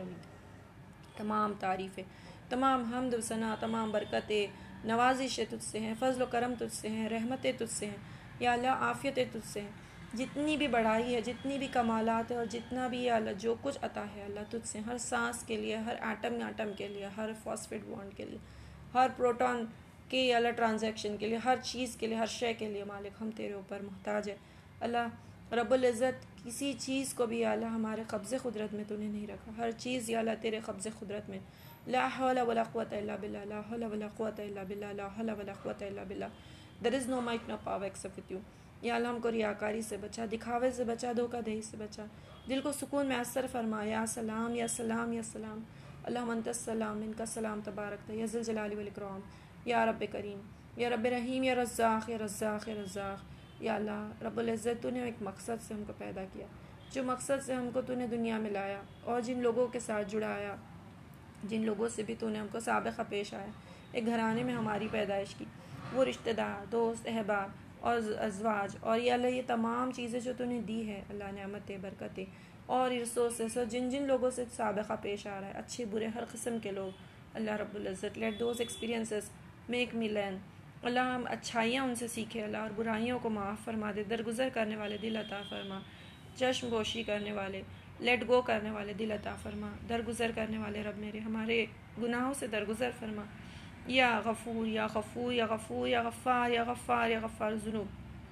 हमीद। तमाम तारीफ़ें, तमाम हम्द व सना, तमाम बरकतें, नवाजिशें तुझसे हैं, फ़ज़ल व करम तुझसे हैं, रहमतें तुझसे हैं या अल्लाह, आफ़ियतें तुझसे हैं। जितनी भी बढ़ाई है, जितनी भी कमालात है और जितना भी या अल्लाह जो कुछ अता है अल्लाह तुझसे। हर सांस के लिए, हर एटम के लिए, हर फॉस्फेट बॉन्ड के लिए, हर प्रोटॉन के या अल्लाह ट्रांजैक्शन के लिए, हर चीज़ के लिए, हर शय के लिए मालिक हम तेरे ऊपर मोहताज है अल्लाह। रब्बुल इज़्ज़त किसी चीज़ को भी या अल्लाह हमारे कब्ज़े क़ुदरत में तूने नहीं रखा, हर चीज़ या अल्लाह तेरे कब्ज़े क़ुदरत में। ला हौला वला क़ुव्वता इल्ला बिल्लाह, ला हौला वला क़ुव्वता इल्ला बिल्लाह, ला हौला वला क़ुव्वता इल्ला बिल्लाह। There is no might no power except with you. या अल्लाह हमको रियाकारी से बचा, दिखावे से बचा, धोखाधड़ी से बचा, दिल को सुकून में असर फरमा। या सलाम, या सलाम, या सलाम अल्लाहुम्मा अंतस सलाम, इनका सलाम तबारक या ज़िल जलाली वल इकराम। या रब्ब करीम, या रब्ब रहीम, या रज़्ज़ाक़, या रज़्ज़ाक़, या रज़्ज़ाक़। या अल्लाह रब्बुल इज़्ज़त, तूने एक मकसद से हमको पैदा किया, जो मकसद से हमको तूने दुनिया में लाया और जिन लोगों के साथ जुड़ाया, जिन लोगों से भी तूने हमको साबिक़ा पेश आया, एक घराने में हमारी पैदाइश की, वो रिश्तेदार, दोस्त, अहबाब और अज़वाज और या अल्लाह ये तमाम चीज़ें जो तूने दी है अल्लाह, नेमतें, बरकतें और रिसोर्सेस, और जिन जिन लोगों से साबिक़ा पेश आ रहा है, अच्छे बुरे हर किस्म के लोग अल्लाह रब्बुल इज़्ज़त, let those experiences make me learn Allah. हम अच्छाइयाँ उनसे सीखे अल्लाह, और बुराइयों को माफ़ फरमा दे। दरगुज़र करने वाले दिल अता फरमा, चश्म पोशी करने वाले, लेट गो करने वाले दिल अता फरमा। दरगुज़र करने वाले रब मेरे, हमारे गुनाहों से दरगुज़र फरमा। या गफ़ूर, या गफ़ूर, या गफ़ूर, या गफ़्फ़ार, या गफ़्फ़ार, या गफ़्फ़ार ज़ुनूब,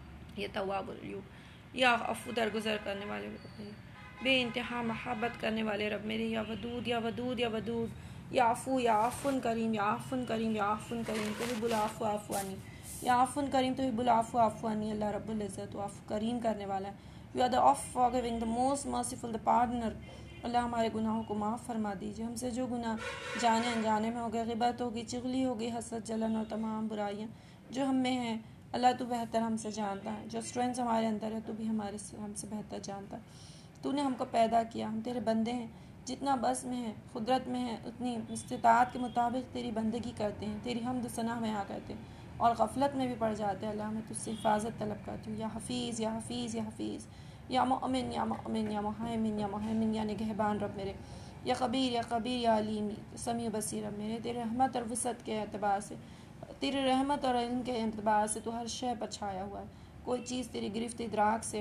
या तव्वाबुल अयूब। या अफ़ू, दरगुज़र करने वाले रब मेरे, बे इंतहा महब्बत करने वाले रब मेरे। या वदूद, या वदूद, या वदूद, या आफ़ू, या आफ़ुन करीम, या आफ़ुन करीम, या आफ़ुन करीम, तुहिब्बुल आफ़्व फ़अफ़्व अन्नी, या आफ़ुन करीम, तुहिब्बुल आफ़्व फ़अफ़्व अन्नी। अल्लाह रब्बुल इज़्ज़त आफ़ करीम करने वाला है। You are the of forgiving, the most merciful, the pardoner, Allah हमारे गुनाहों को माफ़ फरमा दीजिए। हमसे जो गुनाह जाने अनजाने में हो गए, ग़िबत होगी, चुगली होगी, हसद, जलन और तमाम बुराइयाँ जो हम में हैं, अल्लाह तू बेहतर हमसे जानता है। जो स्ट्रेंथ हमारे अंदर है, तू भी हमसे बेहतर जानता है। तूने हमको पैदा किया, हम तेरे बंदे हैं। जितना बस में है, कुदरत में है, उतनी इस्तिताअत के मुताबिक तेरी बंदगी करते हैं, तेरी हम्द सना बयां करते हैं और गफलत में भी पड़ जाते हैं। अल्लाह मैं तुझसे हिफाजत तलब करती हूँ। या हफ़ीज़, या हफ़ीज़, या हफ़ीज़, या मोमिन, या मोमिन, या मुहैमिन, या मुहैमिन, या निगहबान रब मेरे, या कबीर, या कबीर, या अलीम, समी बसीर रब मेरे। तेरे रहमत और वसअत के एतबार से, तेरी रहमत और इल्म के एतबार से तो हर शय पर छाया हुआ है। कोई चीज़ तेरी गिरफ्त इदराक से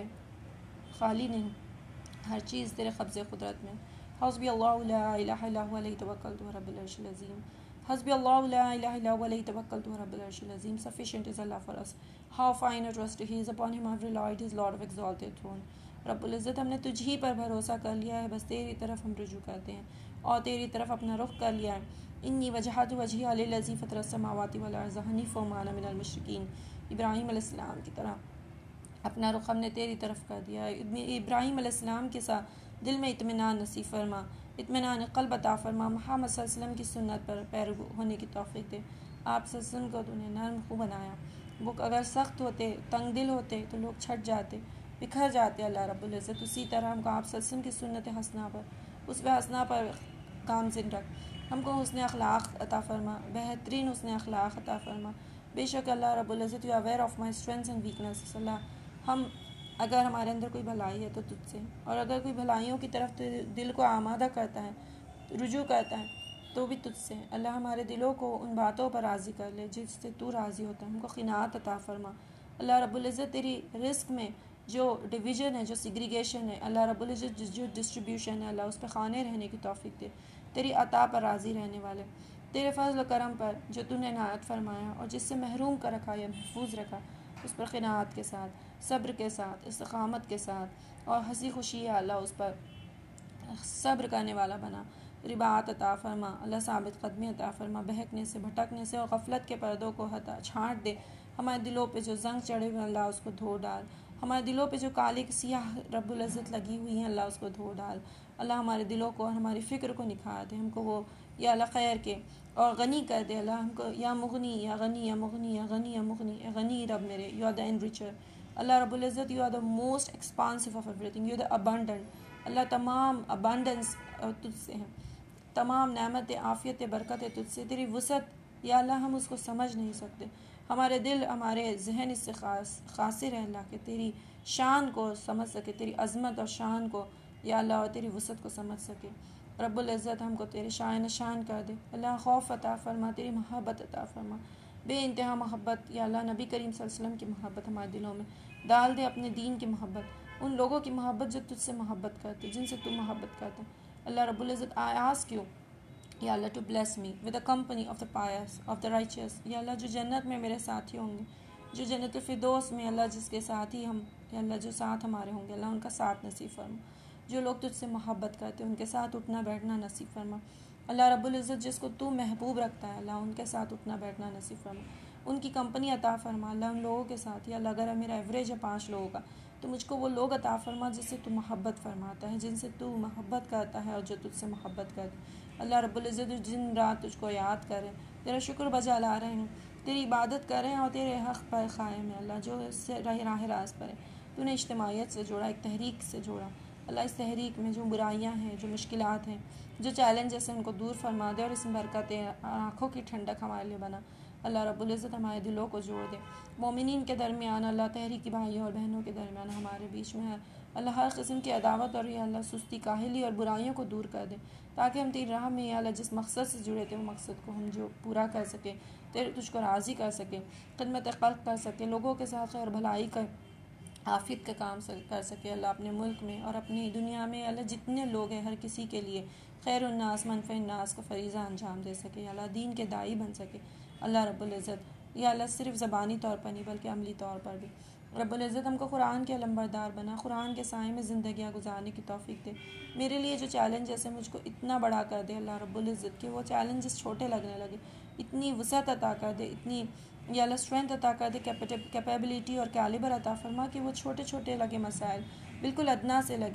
खाली नहीं, हर चीज़ तेरे कब्ज़े कुदरत में। हस्बी अल्लाहु ला इलाहा इल्ला हुवा अलैहि तवक्कलतु व रब्बिल अर्शिल अज़ीम। हस्बी अल्लाहु ला इलाहा इल्ला हुवा अलैहि तवक्कलतु व रब्बिल अर्शिल अज़ीम। Sufficient is Allah for us. How fine a trust He is, upon Him I have relied, His Lord of exalted throne. रब्बुल इज़्ज़त, हमने तुझ ही पर भरोसा कर लिया है, बस तेरी तरफ हम रुजू करते हैं और तेरी तरफ अपना रुख कर लिया है। इन्नी वजहतु वजहिया लिल्लज़ी फ़तरस समावाति वल अर्ज़ हनीफ़ा व मा अना मिनल मुशरिकीन। इब्राहीम अलैहिस्सलाम की तरह अपना रुख हमने तेरी तरफ कर दिया है। इब्राहीम अलैहिस्सलाम के साथ दिल में इत्मीनान नसीब फरमा, इत्मीनान क़ल्ब अता फरमा। मोहम्मद सल्लल्लाहु अलैहि वसल्लम की सुन्नत पर पैरव होने की तौफीक दे। आप सल्लल्लाहु को तूने नरम खूब बनाया। वो अगर सख्त होते, तंग दिल होते तो लोग छट जाते, बिखर जाते। अल्लाह रब्बुल इज़्ज़त उसी तरह हमको आप सल्लल्लाहु अलैहि वसल्लम की सुन्नत हसना पर, उस हसना पर कामज़िन रख। हमको हुस्न अखलाक अता फरमा, बेहतरीन हुस्न अखलाक अता फरमा। बेशक अल्लाह रब्बुल इज़्ज़त you aware of my strengths and weakness. Allah हम अगर हमारे अंदर कोई भलाई है तो तुझसे, और अगर कोई भलाइयों की तरफ दिल को आमादा करता है, रुजू करता है, तो भी तुझसे। अल्लाह हमारे दिलों को उन बातों पर राज़ी कर ले जिससे तू राज़ी होता है। हमको क़िनाअत अता फरमा। अल्लाह रब्बुल इज़्ज़त तेरी रिस्क में जो डिवीज़न है, जो सिग्रीगेशन है, अल्लाह रब्बुल इज़्ज़त जो डिस्ट्रीब्यूशन है, अल्लाह उस पर ख़ाने रहने की तौफीक दे। तेरी अता पर राज़ी रहने वाले, तेरे फ़ज़ल करम पर जो तूने इनायत फरमाया और जिससे महरूम कर रखा या महफूज रखा, उस पर क़िनाअत के साथ, सब्र के साथ, इस्तिक़ामत के साथ और हंसी खुशी है अल्लाह उस पर सब्र करने वाला बना। रिबात अता फरमा, अल्लाह साबित कदमी अता फरमा। बहकने से, भटकने से और गफलत के पर्दों को हटा छाँट दे। हमारे दिलों पे जो जंग चढ़े हुए अल्लाह उसको धो डाल। हमारे दिलों पे जो काली सियाह रब्बुल इज़्ज़त लगी हुई हैं अल्लाह उसको धो डाल। अल्लाह हमारे दिलों को और हमारी फ़िक्र को निखार दे। हमको वो या अल्लाह खैर के और गनी कर दे। अल्लाह हमको या मुगनी, या गनी, या मुगनी, या गनी, या मुगनी, या गनी रब मेरे, you are the enricher. Allah रब्बुल इज़्ज़त you are the most expansive of everything, you are the abundant. Allah तमाम अबंडेंस तुझसे हैं, तमाम नेमत आफ़ियत बरकत तुझसे। तेरी वसअत या अल्लाह हम उसको समझ नहीं सकते। हमारे दिल, हमारे जहन इससे ख़ासिर है अल्लाह के तेरी शान को समझ सके, तेरी अज़मत और शान को या अल्लाह और तेरी वसअत को समझ सके। रब्बुल इज़्ज़त हमको तेरे शान निशान कर दे। अल्लाह खौफ अता फरमा, तेरी मोहब्बत अता फरमा, बे इंतहा मोहब्बत या अल्लाह नबी करीम सल्लल्लाहु अलैहि वसल्लम की मोहब्बत हमारे दिलों में डाल दे। अपने दीन की मोहब्बत, उन लोगों की मोहब्बत जो तुझसे मोहब्बत करते, जिनसे तू मोहब्बत करता। अल्लाह रब्बुल इज़्ज़त आई आस्क यू या Allah to bless me with the company of the pious, of the righteous. या अल्लाह जो जन्नत में मेरे साथी होंगे, जो जन्नत फिरदौस में अल्लाह जिसके साथ ही हम, या अल्लाह जो साथ हमारे होंगे, अल्लाह उनका साथ नसीब फरमा। जो लोग तुझसे मोहब्बत करते हैं उनके साथ उठना बैठना नसीब फरमा। अल्लाह रब्बुल इज़्ज़त जिसको तू महबूब रखता है, अल्लाह उनके साथ उठना बैठना नसीब फरमा, उनकी कंपनी अता फरमा। अल्लाह उन लोगों के साथ, या अल्लाह अगर मेरा एवरेज है 5 लोगों का, तो मुझको वो लोग अता फरमा जिससे तू मोहब्बत फरमाता है, जिनसे तू मोहब्बत करता है और जो तुझसे मोहब्बत करते हैं। अल्लाह रब्बुल इज़्ज़त दिन रात तुझको याद करें, तेरा शुक्र बजा ला रहे हैं, तेरी इबादत करें और तेरे हक़ पर क़ायम है। अल्लाह जो इससे राह रास्त पर है, तूने इज्तिमाइयत से जोड़ा, एक तहरीक से जोड़ा। अल्लाह इस तहरीक में जो बुराइयां हैं, जो मुश्किलात हैं, जो चैलेंजेस हैं, उनको दूर फरमा दे और इस बरकतें आँखों की ठंडक हमारे लिए बना। अल्लाह रब्बुल इज़्ज़त हमारे दिलों को जोड़ दे। मोमिनीन के दरमियान, अल्लाह तहरीकी भाइयों और बहनों के दरमियान हमारे बीच में है अल्लाह हर किस्म की अदावत और या अल्लाह सुस्ती, काहिली और बुराइयों को दूर कर दे, ताकि हम तेरी राह में या अल्लाह जिस मकसद से जुड़े थे वो मकसद को हम जो पूरा कर सकें, तेरे तुझको राज़ी कर सकें, खिदमत क़ल्ब कर सकें, लोगों के साथ खैर भलाई कर आफियत का काम कर सके। अल्लाह अपने मुल्क में और अपनी दुनिया में अल्लाह जितने लोग हैं हर किसी के लिए खैरुन्नास मनफ़अन्नास का फ़रीज़ा अंजाम दे सके। अल्लाह दीन के दाई बन सके। अल्लाह रब्बुल इज़्ज़त या अल्लाह सिर्फ़ ज़बानी तौर पर नहीं बल्कि अमली तौर पर भी रब्बुल इज़्ज़त हमको कुरान के अलंबरदार बना, कुरान के साए में ज़िंदगियाँ गुजारने की तौफ़ीक दे। मेरे लिए जो चैलेंजेस है मुझको इतना बड़ा कर दे अल्लाह रब्बुल इज़्ज़त के वो चैलेंजेस छोटे लगने लगे, इतनी वसअत अता कर दे, इतनी या अल्लाह स्ट्रेंथ अता कर दे, कैपेबिलिटी और कैलिबर अता फरमा कि वो छोटे छोटे लगे मसाइल बिल्कुल अदना से लगे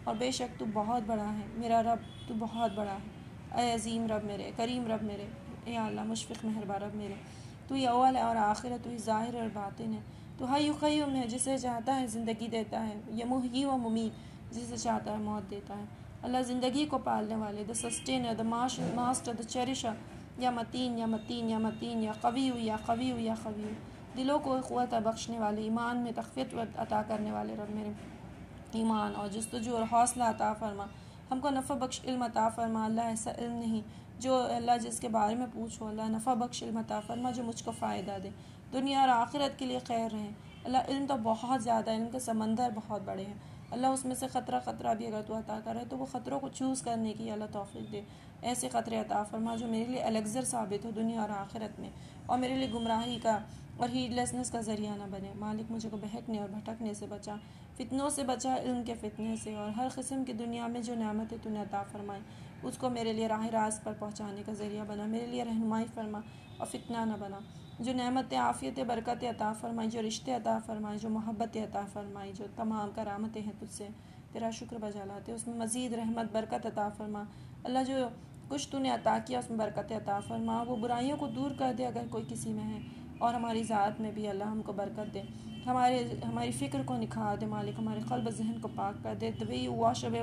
और बेशक तू बहुत बड़ा है मेरा रब, तू बहुत बड़ा है। ऐ अज़ीम रब मेरे, करीम रब मेरे, ए अल्लाह मुशफ़िक़ मेहरबान रब मेरे, तू ही अव्वल है और आखिर है, तू ही ज़ाहिर और बातिन है। तो हय्यु क़य्यूम है, जिसे चाहता है ज़िंदगी देता है, या मुहयी व मुमीत, जिसे चाहता है मौत देता है। अल्लाह ज़िंदगी को पालने वाले, the sustainer, the master, the cherisher, या मतीन या मतीन या मतीन, या कवी या कवी या कवी, दिलों को क़ुव्वत बख्शने वाले, ईमान में तक़वियत अता करने वाले रब मेरे, ईमान और जस्तजू और हौसला अता फरमा, हमको नफ़ा बख्श इल्म अता फरमा। अल्लाह ऐसा इल्म नहीं जो अल्लाह जिसके बारे में पूछो, अल्लाह नफ़ा बख्श इल्म अता फरमा जो मुझको फ़ायदा दे, दुनिया और आखिरत के लिए खैर रहे। अल्लाह इल्म तो बहुत ज़्यादा, इल्म के समंदर बहुत बड़े हैं अल्लाह, उसमें से ख़तरा भी अगर तू अता करे तो वो ख़तरों को चूज़ करने की अल्लाह तौफ़ीक़ दे। ऐसे ख़तरे अता फरमा जो मेरे लिए अलगज़र साबित हो दुनिया और आखिरत में, और मेरे लिए गुमराही का और हीडलेसनेस का ज़रिया न बने। मालिक मुझे को बहकने और भटकने से बचा, फ़ितनों से बचा, इल्म के फ़ितने से, और हर किस्म की दुनिया में जो नेमतें तूने अता फ़रमाई उसको मेरे लिए राह रास्त पर पहुँचाने का ज़रिया बना, मेरे लिए रहनुमाई फ़रमा और फ़ितना न बना। जो नेमतें, आफ़ियत, बरकतें अता फ़रमाई, जो रिश्ते अता फ़रमाई, जो मोहब्बतें अता फ़रमाई, जो तमाम करामतें हैं तुझसे तेरा शुक्र बजा लाते, उसमें मज़ीद रहमत बरकत अता फ़रमा। अल्लाह जो कुछ तूने अता किया उसमें बरकतें अता फ़रमा, वो बुराइयों को दूर कर दे अगर कोई किसी में है, और हमारी ज़ात में भी अल्लाह हमको बरकत दे, हमारी फ़िक्र को निखार दे मालिक, हमारे क़ल्ब ज़हन को पाक कर दे। The way you wash away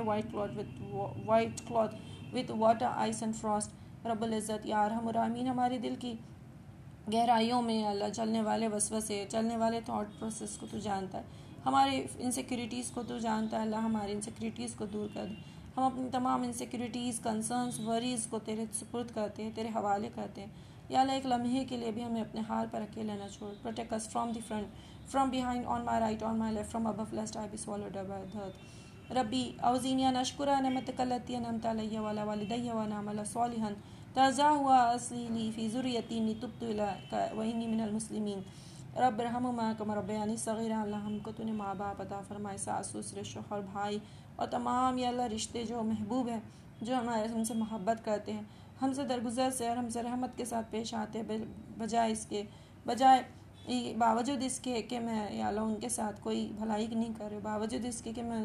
white cloth with water, ice and frost रब्बुल इज़्ज़त या अरहम अर्राहिमीन, हमारे दिल की गहराइयों में अल्लाह चलने वाले वसवसे, चलने वाले थॉट प्रोसेस को तू जानता है, हमारे इनसिक्योरिटीज़ को तू जानता है। अल्लाह हमारी इनसिक्योरिटीज़ को दूर कर दे, हम अपनी तमाम इनसिक्योरिटीज़, कंसर्न्स, वरीज़ को तेरे सुपुर्द करते हैं, तेरे हवाले करते हैं। या अल्लाह एक लम्हे के लिए भी हमें अपने हाल पर अकेला न छोड़। Protect us from the front, from behind, on my right, on my left, from above lest I be swallowed by the earth. रब्बी औज़ीनी अन अश्कुरा निअमतक अल्लती अनअमत अलैया व अला वालिदैया व अन अअमला सालिहन तर्ज़ा हुआ असली फ़ी ज़ुर्रियती इन्नी तुब्तु इलैका व इन्नी मिनल मुस्लिमीन। रब रहमुमा कमा रब्बयानी सग़ीरा। अल्लाह हमको तूने माँ बाप अता फ़रमाए, सास ससुर, शौहर, भाई और तमाम या अल्लाह रिश्ते जो महबूब हैं, जो हमारे हमसे मोहब्बत करते हैं, हमसे दरगुजर से और हमसे रहमत के साथ पेश आते हैं, बावजूद इसके कि मैं या अल्लाह उनके साथ कोई भलाई नहीं कर रही, बावजूद इसके कि मैं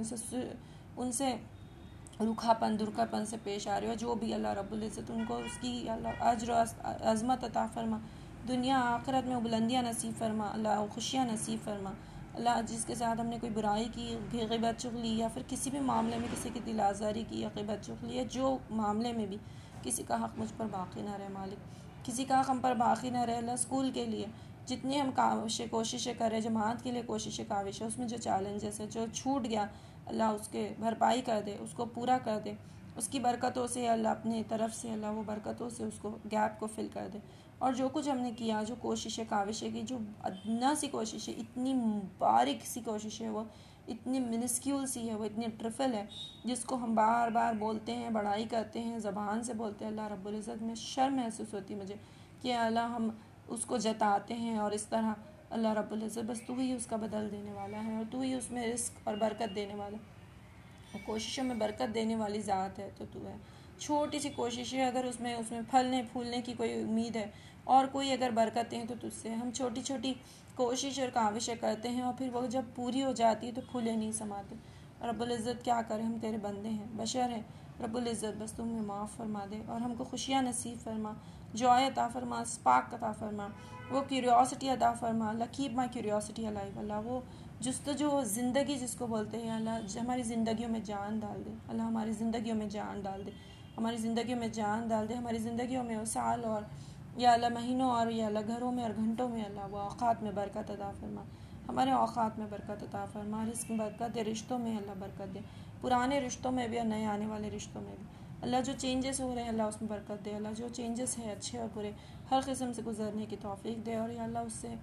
उनसे रूखापन दुर्खापन से पेश आ रही हो, जो भी अल्लाह रब्बुल इज़्ज़त उनको उसकी अल्लाह अज्र अज़मत अता फ़रमा, दुनिया आखिरत में बुलंदियाँ नसीब फ़रमा, अल्लाह खुशियाँ नसीब फ़रमा। अल्लाह जिसके साथ हमने कोई बुराई की, ग़ीबत चुगली, या फिर किसी भी मामले में किसी की दिल आज़ारी की या ग़ीबत चुगली, या जो मामले में भी किसी का हक़ मुझ पर बाकी ना रहे मालिक, किसी का हक़ हम पर बाकी ना रहे। अल्लाह स्कूल के लिए जितनी हम कोशिशें करें, जमात के लिए कोशिशें काविश है, उसमें जो चैलेंजेस है, जो छूट गया अल्लाह उसके भरपाई कर दे, उसको पूरा कर दे, उसकी बरकतों से अल्लाह अपनी तरफ से अल्लाह वो बरकतों से उसको गैप को फिल कर दे। और जो कुछ हमने किया, जो कोशिशें काविशें की, जो अदना सी कोशिशें, इतनी बारीक सी कोशिश है, वो इतनी मिनिस्क्यूल सी है, वो इतनी ट्रिफल है, जिसको हम बार बार बोलते हैं, बड़ाई करते हैं, ज़बान से बोलते हैं, अल्लाह रब्बुल इज़्ज़त में शर्म महसूस होती है मुझे कि अल्लाह हम उसको जताते हैं, और इस तरह अल्लाह रब्बुल इज़्ज़त बस तू ही उसका बदल देने वाला है, और तू ही उसमें रिस्क और बरकत देने वाला, और कोशिशों में बरकत देने वाली ज़ात है तो तू है। छोटी सी कोशिश है, अगर उसमें फलने फूलने की कोई उम्मीद है और कोई अगर बरकतें हैं तो तुझसे। हम छोटी छोटी कोशिश और काविशें करते हैं, और फिर वो जब पूरी हो जाती है तो फूले नहीं समाते। रब्बुल इज़्ज़त क्या करें, हम तेरे बंदे हैं, बशर हैं। रब्बुल इज़्ज़त बस तुम हमें माफ़ फरमा दे, और हमको खुशियाँ नसीब फरमा, जॉय अता फरमा, स्पार्क अता फरमा, वो क्यूरियोसिटी अता फरमा। Allah keep my curiosity alive. Allah वो जुस्तजू, ज़िंदगी जिसको बोलते हैं, अल्लाह हमारी ज़िंदगियों में जान डाल दे। अल्लाह हमारी ज़िंदगियों में जान डाल दे, हमारी ज़िंदगियों में जान डाल दे, हमारी ज़िंदगियों में साल और या अल्लाह महीनों और या अल्लाह घरों में और घंटों में अल्लाह वो औक़ात में बरकत अता फरमा, हमारे औक़ात में बरकत अता फरमा, रिज़्क़ में बरकत दे, रिश्तों में अल्लाह बरकत दे, पुराने रिश्तों में भी और नए आने वाले रिश्तों में भी अल्लाह जो चेंजेस हो रहे हैं अल्लाह उसमें बरकत दे। अल्लाह जो चेंजेस है अच्छे और बुरे हर किस्म से गुजरने की तौफ़ीक दे, और या अल्लाह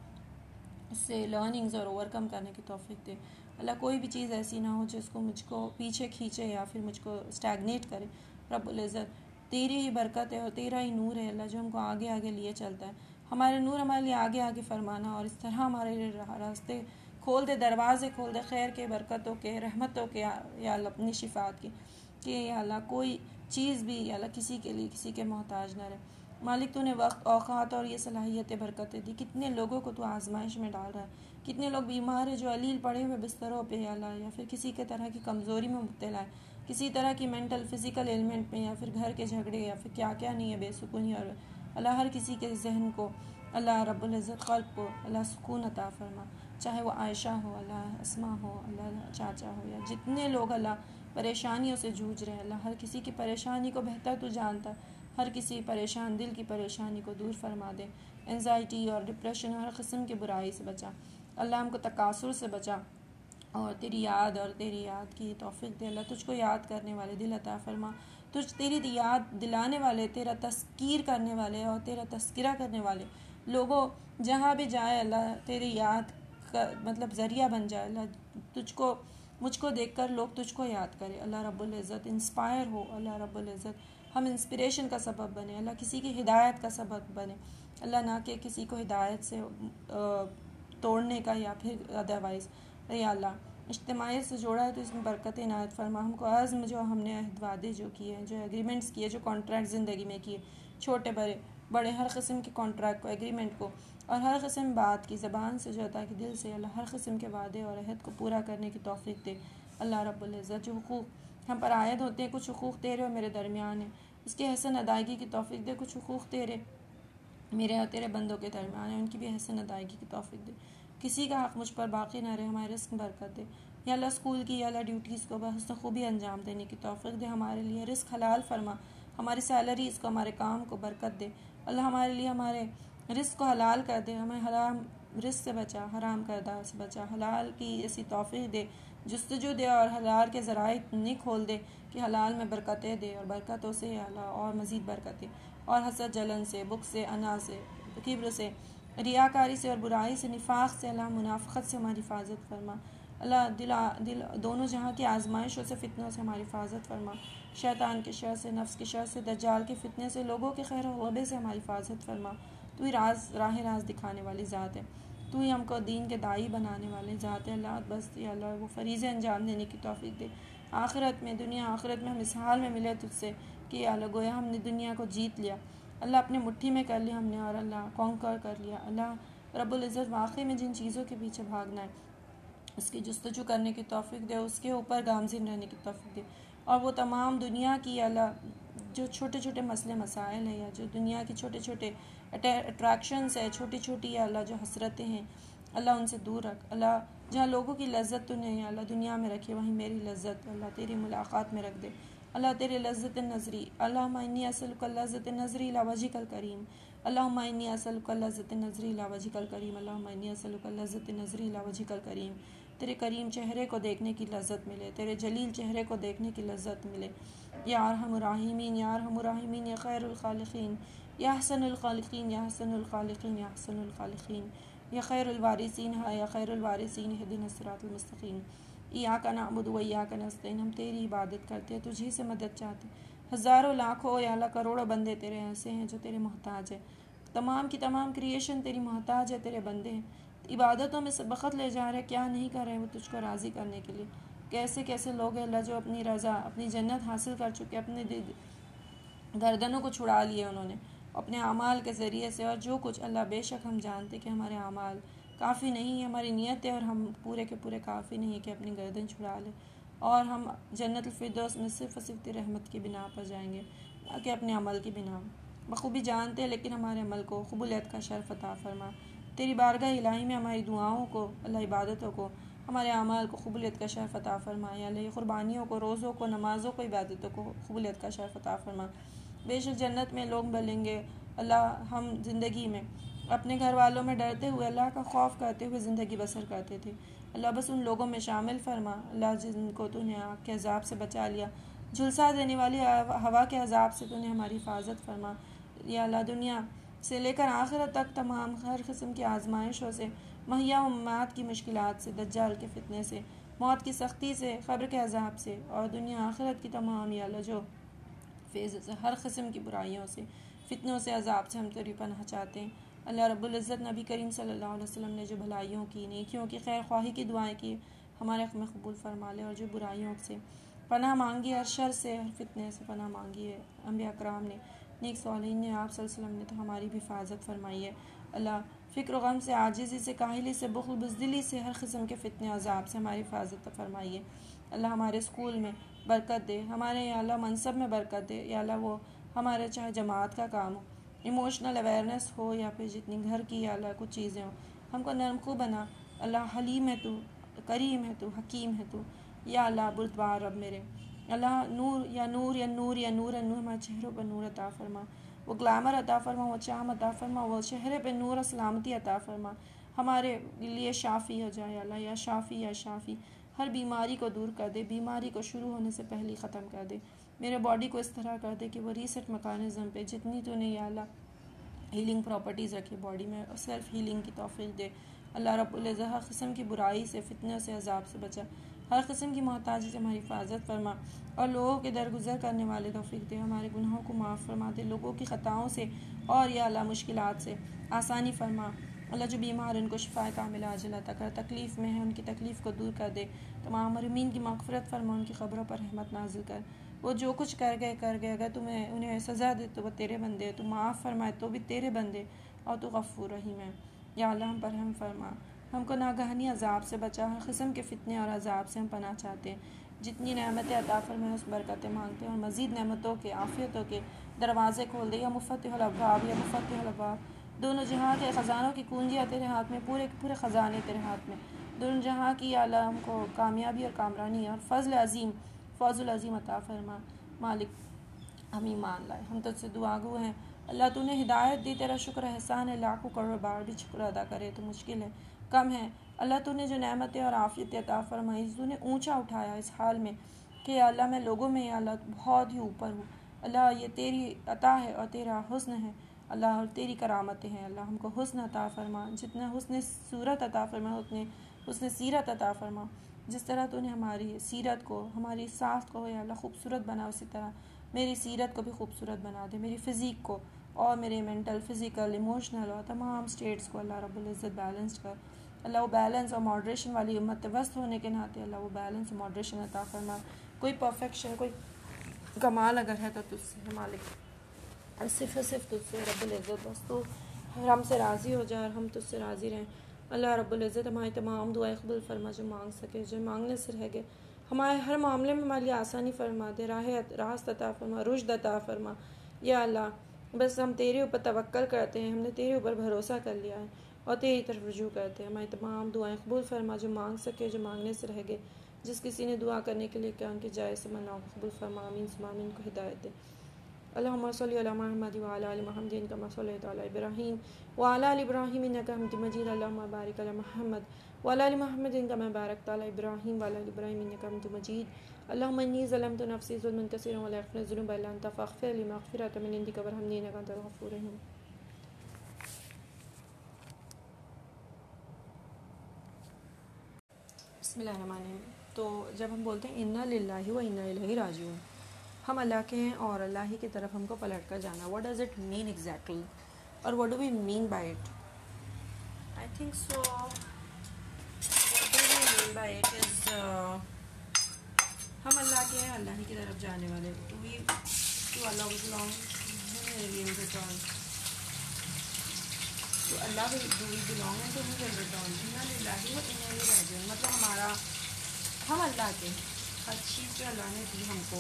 उससे लर्निंग्स और ओवरकम करने की तौफ़ीक दे। अल्लाह कोई भी चीज़ ऐसी ना हो जिसको मुझको पीछे खींचे या फिर मुझको स्टैगनेट करे। रब्बुल इज़्ज़त तेरी ही बरकत है और तेरा ही नूर है अल्लाह, जो हमको आगे आगे लिए चलता है। हमारे नूर हमारे लिए आगे आगे फरमाना, और इस तरह हमारे लिए रास्ते खोल दे, दरवाज़े खोल दे खैर के, बरकतों के, रहमतों के, या अल्लाह अपनी शिफ़ात की, कि या अल्लाह कोई चीज़ भी या अल्लाह किसी के लिए किसी के मोहताज ना रहे। मालिक तूने वक्त, औकात और ये सलाहियतें बरकतें दी। कितने लोगों को तू आजमाइश में डाल रहा है, कितने लोग बीमार हैं जो अलील पड़े हुए बिस्तरों पे अल्लाह, या फिर किसी के तरह की कमज़ोरी में मुब्तला है, किसी तरह की मेंटल फिज़िकल एलिमेंट में, या फिर घर के झगड़े, या फिर क्या क्या नहीं है, बेसुकूनी। और अल्लाह हर किसी के जहन को अल्लाह रब्बुल इज़्ज़त क़ल्ब को अल्लाह सुकून अता फरमा, चाहे वो आयशा हो, अल्लाह अस्मा हो, अल्लाह चाचा हो, या जितने लोग अल्लाह परेशानियों से जूझ रहे हैं, अल्लाह हर किसी की परेशानी को बेहतर तू जानता है। हर किसी परेशान दिल की परेशानी को दूर फरमा दे। एंजाइटी और डिप्रेशन हर किस्म की बुराई से बचा अल्लाह, हमको तकासुर से बचा, और तेरी याद की तौफीक दे अल्लाह। तुझको याद करने वाले दिल अता फरमा, तेरी याद दिलाने वाले, तेरा तस्कीर करने वाले और तेरा तस्किरा करने वाले लोगों जहाँ भी जाए अल्लाह तेरी याद का मतलब ज़रिया बन जाए अल्लाह। मुझको देखकर लोग तुझको याद करें अल्लाह रब्बुल इज़्ज़त, इंस्पायर हो अल्लाह रब्बुल इज़्ज़त, हम इंस्पिरेशन का सबब बने अल्लाह, किसी की हिदायत का सबब बने अल्लाह, ना कि किसी को हिदायत से तोड़ने का या फिर अदरवाइज़। या अल्लाह इज्तिमाई से जोड़ा है तो इसमें बरकत इनायत फरमा। हमको आज़्म जो हमने अहद वादे जो किए हैं, जो एग्रीमेंट्स किए, जो कॉन्ट्रैक्ट ज़िंदगी में किए, छोटे बड़े हर किस्म के कॉन्ट्रैक्ट को, एग्रीमेंट को, और हर किस्म बात की ज़बान से जो अता कि दिल से अल्लाह हर किस्म के वादे और अहद को पूरा करने की तौफीक दे अल्लाह रब्बुल इज़्ज़त। जो हुकूक़ हम पर आयद होते हैं, कुछ हुकूक़ तेरे और मेरे दरमियान है, इसकी हसन अदायगी की तौफीक दे। कुछ हुकूक़ तेरे मेरे और तेरे बंदों के दरमियान है, उनकी भी हसन अदायगी की तौफीक दे। किसी का हक़ मुझ पर बाकी ना रहे, हमारे रिस्क बरकत दे। या अल्लाह स्कूल की या अल्लाह ड्यूटीज़ को बहुस्न खूबी अंजाम देने की तौफीक दे। हमारे लिए रिस्क हलाल फरमा, हमारी सैलरीज़ को, हमारे काम को बरकत दे अल्लाह। हमारे लिए हमारे रिस्क को हलाल कर दे, हमें हराम रिस्क से बचा, हराम करदा से बचा, हलाल की ऐसी तौफीक दे, जुस्तजू दे, और हलाल के ज़राए इतनी खोल दे कि हलाल में बरकतें दे, और बरकतों से अल्लाह और मज़ीद बरकतें, और हसद जलन से, बुख से, अना से, किब्र से, रियाकारी से और बुराई से, निफाक से अल्लाह, मुनाफ़क़त से हमारी हिफाजत फरमा अल्लाह। दिल दोनों जहाँ की आजमाइशों से, फितनों से हमारी हिफाजत फरमा। शैतान के शर से, नफ्स के शर से, दज्जाल के फितने से, लोगों के खैर ग़लबे से हमारी हिफाजत फरमा। तू ही राह दिखाने वाली ज़ात है, तू ही हमको दीन के दाई बनाने वाले ज़ात है अल्लाह। बस या अल्लाह वो फ़रीज़े अंजाम देने की तौफीक दे। आखिरत में, दुनिया आखिरत में हम इस हाल में मिले तुझसे कि अल्लाह गोया हमने दुनिया को जीत लिया अल्लाह, अपने मुट्ठी में कर लिया हमने, और अल्लाह कॉन्कर कर लिया अल्लाह रब्बुल इज़्ज़त। वाकई में जिन चीज़ों के पीछे भागना है उसकी जुस्तजू करने की तौफीक दे, उसके ऊपर गामज़िन रहने की तौफीक दे, और वो तमाम दुनिया की अल्लाह जो छोटे छोटे मसले मसाइल हैं, या जो दुनिया के छोटे छोटे अट्रैक्शंस है, छोटी छोटी अल्लाह जो हसरतें हैं अल्लाह, उनसे दूर रख अल्लाह। जहाँ लोगों की लज्जत तूने अल्लाह दुनिया में रखी, वहीं मेरी लज्जत अल्लाह तेरी मुलाकात में रख दे अल्लाह। तेरे लज्जत नज़री अल्लाहुम्मा इन्नी असअलुका लज्जत नज़री इला वजिकल करीम अल्लाहुम्मा इन्नी असअलुका लज्जत नज़री इला वजिकल करीम अल्लाहुम्मा इन्नी असअलुका लज्जत नज़री इला वजिकल करीम। तेरे करीम चेहरे को देखने की लज्जत मिले, तेरे जलील चेहरे को देखने की लज्जत मिले। या अरहमुर राहिमीन, या अरहमुर राहिमीन, या खैरुल खालिकीन, या अहसनुल खालिकीन, या अहसनुल खालिकीन, या अहसनुल खालिकीन, या खैरुल वारिसीन, या खैरुल वारिसीन, इहदिनस सिरातल मुस्तकीम। इय्याका नअबुदु व इय्याका नस्तईन, हम तेरी इबादत करते हैं, तुझी से मदद चाहते हैं। हज़ारों लाखों या अल्लाह करोड़ों बंदे तेरे ऐसे हैं जो तेरे मोहताज है, तमाम की तमाम क्रिएशन तेरी मोहताज है, तेरे बंदे हैं, इबादतों में सबक़त ले जा रहे, क्या नहीं कर रहे हैं वो तुझको राज़ी करने के लिए। कैसे कैसे लोग हैं अल्लाह जो अपनी रज़ा, अपनी जन्नत हासिल कर चुके, अपने गर्दनों को छुड़ा लिए उन्होंने अपने अमाल के ज़रिए से। और जो कुछ अल्लाह बेशक हम जानते कि हमारे अमाल काफ़ी नहीं है, हमारी नीयत है और हम पूरे के पूरे काफ़ी नहीं है कि अपनी गर्दन छुड़ा लें और हम जन्नतुल फिरदौस में सिर्फ़ और सिर्फ तेरी रहमत की बिना पर जाएंगे, ना कि अपने अमल की बिना। बखूबी जानते हैं, लेकिन हमारे अमल को कबूलियत का शर्फ़ अता फरमा। तेरी बारगाह इलाही में हमारी दुआओं को अल्लाह, इबादतों को, हमारे अमाल को कबूलियत का शर्फ़ अता फरमा। या अल्लाह क़ुरबानियों को, रोज़ों को, नमाज़ों को, इबादतों को कबूलियत का शर्फ़ अता फरमा। बेशक जन्नत में लोग मिलेंगे अल्लाह, हम ज़िंदगी में अपने घर वालों में डरते हुए, अल्लाह का खौफ करते हुए ज़िंदगी बसर करते थे अल्लाह, बस उन लोगों में शामिल फरमा अल्लाह जिनको तूने आग के अज़ाब से बचा लिया, झुलसा देने वाली हवा के अज़ाब से तूने हमारी हिफाजत फरमा। या अल्लाह दुनिया से लेकर आखिरत तक तमाम हर किस्म की आजमाइशों से, महिया उम्मात की मुश्किलात से, दज्जाल के फितने से, मौत की सख्ती से, क़ब्र के अज़ाब से, और दुनिया आखिरत की तमाम या अल्लाह जो फेज़ से, हर किस्म की बुराइयों से, फितनों से, अज़ाब से हम तेरी पनाह चाहते हैं अल्लाह रब्बुल इज़्ज़त। नबी करीम सल्लल्लाहु अलैहि वसल्लम ने जो भलाइयों की, नेकियों की, खैर ख्वाही की दुआएं की, हमारे हक़ में कबूल फरमा ले, और जो बुराइयों से पनाह मांगी, हर शर से, हर फितने से पनाह मांगी है अम्बिया कराम ने, नेक सालिहीन ने आप सल्लल्लाहु अलैहि वसल्लम ने तो हमारी भी हिफाजत फरमाई है। अल्लाह फ़िक्र गम से, आजिज़ी से, काहिली से, बुख़्ल बुज़दिली से, हर किस्म के फ़ितने अज़ाब से हमारी हिफाजत फरमाइए। अल्लाह हमारे स्कूल में बरकत दे, हमारे या अल्लाह मनसब में बरकत दे, या अल्लाह वो हमारे चाहे जमात का काम हो, इमोशनल अवेयरनेस हो, या फिर जितनी घर की या अल्लाह कुछ चीज़ें हो, हमको नरमखू बना। अल्लाह हलीम है तू, करीम है तू, हकीम है तू, या अल्लाह बुरदबार रब मेरे। अल्लाह नूर या नूर या नूर या नूर नूर हमारे चेहरों पर नूर अता फरमा, वो ग्लैमर अता फरमा, वो चाम अता फरमा, वो चेहरे पे नूर सलामती अता फरमा, हमारे लिए शाफ़ी हो जाए अल्लाह, या शाफ़ी या शाफ़ी, हर बीमारी को दूर कर दे, बीमारी को शुरू होने से पहले ही ख़त्म कर दे। मेरे बॉडी को इस तरह कर दे कि वो रीसेट मैकेनिज़्म पे जितनी तूने या अल्लाह हीलिंग प्रॉपर्टीज़ रखी बॉडी में, और सेल्फ़ हीलिंग की तौफ़ीक़ दे। अल्लाह रब्बुल इज़्ज़त हर किस्म की बुराई से, फितने से, अज़ाब से बचा, हर किस्म की मोहताजी से हमारी हिफाजत फरमा, और लोगों के दरगुजर करने वाले तौफीक दे, हमारे गुनाहों को माफ़ फरमा दे, लोगों की ख़ताओं से और या अल्लाह मुश्किलात से आसानी फरमा। अल्लाह जो बीमार उनको शिफा कामिला आजिला अता कर, तकलीफ़ में है उनकी तकलीफ़ को दूर कर दे, तमाम मरमीन की मग़फ़िरत फरमा, उनकी क़ब्रों पर रहमत नाजिल कर। वो जो कुछ कर गए, अगर तुम्हें उन्हें सज़ा दे तो वो तेरे बंदे, तू माफ़ फरमाए तो भी तेरे बंदे, और तू गफ़ूर रहीम है। या अल्लाह हम पर रहम फरमा, हमको नागहानी अज़ाब से बचा, हर किस्म के फ़ितने और अज़ाब से हम पनाह चाहते हैं। जितनी नेमतें अता फरमाए उस बरकतें मांगते हैं, और मज़ीद नेमतों के, आफ़ियतों के दरवाज़े खोल दे। या मुफ़त्तिहुल अब्वाब, या मुफ़त्तिहुल अब्वाब, दोनों जहाँ के ख़ज़ानों की कुंजियाँ तेरे हाथ में, पूरे पूरे ख़ज़ाने तेरे हाथ में, दोनों जहाँ की या अल्लाह हमको कामयाबी और कामरानी और फ़ज़ल अज़ीम, फ़ौज़ुल अज़ीम अता फरमा। मालिक हम ईमान लाए, हम तुझसे दुआगो हैं अल्लाह, तूने हिदायत दी, तेरा शुक्र एहसान है, लाखों करोड़ बार भी शुक्र अदा करे तो मुश्किल है, कम है। अल्लाह तूने जो नेमतें और आफ़ियतें अता फरमाई, तूने ऊंचा उठाया इस हाल में कि अल्लाह मैं लोगों में या अल्लाह बहुत ही ऊपर हूँ। अल्लाह ये तेरी अता है और तेरा हुस्न है अल्लाह, और तेरी करामतें हैं अल्लाह, हमको हुस्न अता फरमा, जितना हुस्न सूरत अता फरमा उतने हुस्न सीरत अता फरमा। जिस तरह तूने हमारी सीरत को, हमारी साख को या अल्लाह खूबसूरत बना, उसी तरह मेरी सीरत को भी खूबसूरत बना दे, मेरी फ़िज़िक को और मेरे मेंटल, फ़िज़िकल, इमोशनल और तमाम स्टेट्स को अल्लाह रब्बुल इज़्ज़त बैलेंस कर। अल्लाह वो बैलेंस और मॉडरेशन वाली उम्मत वस्त होने के नाते अल्लाह वो बैलेंस और मॉडरेशन अता फरमा। कोई परफेक्शन, कोई कमाल अगर है तो तुझसे है मालिक, सिर्फ़ तुझसे रब्बुल इज़्ज़त, बस तू हमसे राज़ी हो जाए और हम तुझसे राज़ी रहें। अल्लाह रब्बुल इज़्ज़त हमारी तमाम दुआएं कबूल फरमा, जो मांग सके, जो मांगने से रह गए, हमारे हर मामले में हमारे लिए आसानी फरमा दे, रास्त अता फरमा, रुश्द अता फरमा। या अल्लाह बस हम तेरे ऊपर तवक्कल करते हैं, हमने तेरे ऊपर भरोसा कर लिया है और तेरी तरफ रुजू करते हैं। हमारी तमाम दुआएं कबूल फरमा, जो मांग सके, जो मांगने से रह गए, जिस किसी ने दुआ करने के लिए क्या उनकी जायज़ से मना कबूल फरमा। आमीन सुम्मा आमीन को हिदायत दे। अल्लाहुम्मा सल्लि अला मुहम्मद व अला आलि मुहम्मद कमा सल्लैता अला इब्राहीम व अला आलि इब्राहीम इन्नका हमीदुम मजीद। अल्लाहुम्मा बारिक अला मुहम्मद व अला आलि मुहम्मद कमा बारकता अला इब्राहीम व अला आलि इब्राहीम इन्नका हमीदुम मजीद। अल्लाहुम्मा इन्नी ज़लमतु नफ़्सी ज़ुल्मन कसीरन व ला यग़फ़िरु ज़ुनूब इल्ला अंता फ़ग़फ़िर ली मग़फ़िरतम मिन इंदिका वरहमनी इन्नका अंतल गफ़ूरुर रहीम। बिस्मिल्लाहिर्रहमानिर्रहीम। तो जब हम बोलते हैं इन्ना लिल्लाहि व इन्ना इलैहि राजिऊन, हम अल्लाह के हैं और अल्लाह ही की तरफ हमको पलट कर जाना। What does it mean exactly, और what do we mean by it? I think so what do we mean by it is हम अल्लाह के हैं, अल्लाह ही की तरफ जाने वाले। To Allah we belong, we will return to Allah, do we belong and to we will return. इन्ना लिल्लाहि व इन्ना इलैहि राजिऊन मतलब हमारा, हम अल्लाह के, हर चीज़ जो अल्लाह ने दी हमको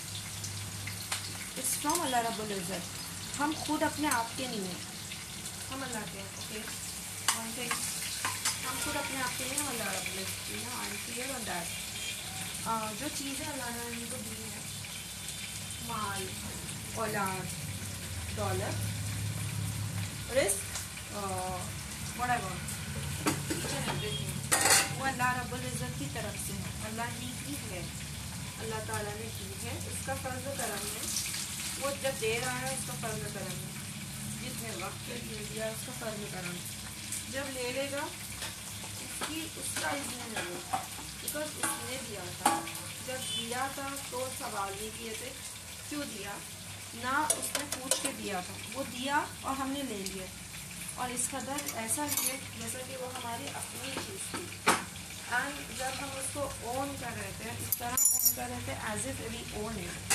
इट्स फ्रॉम अल्लाह रब्बुल इज़्ज़त, हम खुद अपने आप के नहीं हैं, हम अल्लाह के हैं। ओके, वन थिंग, हम खुद अपने आप के नहीं, हम अल्लाह रब्बुल इज़्ज़त, I am clear on that. जो चीज़ें अल्लाह ने हमको दी हैं, माल, औलाद, दौलत, रिस्क, व्हाटएवर, ईच एंड एवरीथिंग, वो अल्लाह रब्बुल इज़्ज़त की तरफ से है, अल्लाह ही की है, अल्लाह ताला ने की है, उसका फर्ज़ करम है। वो जब दे रहा है उसका फर्ज़ करम है, जितने वक्त के लिए दिया उसका फर्ज़ करम, जब ले लेगा उसका इज़्न है वो, बिकॉज उसने दिया था। जब दिया था तो सवाल ये किए थे क्यों दिया, ना उसने पूछ के दिया था, वो दिया और हमने ले लिया, और इस कदर ऐसा लिए जैसा कि वो हमारी अपनी चीज़ थी। एंड जब हम उसको ओन कर रहे थे, इस तरह ओन कर रहे थे as if we own it,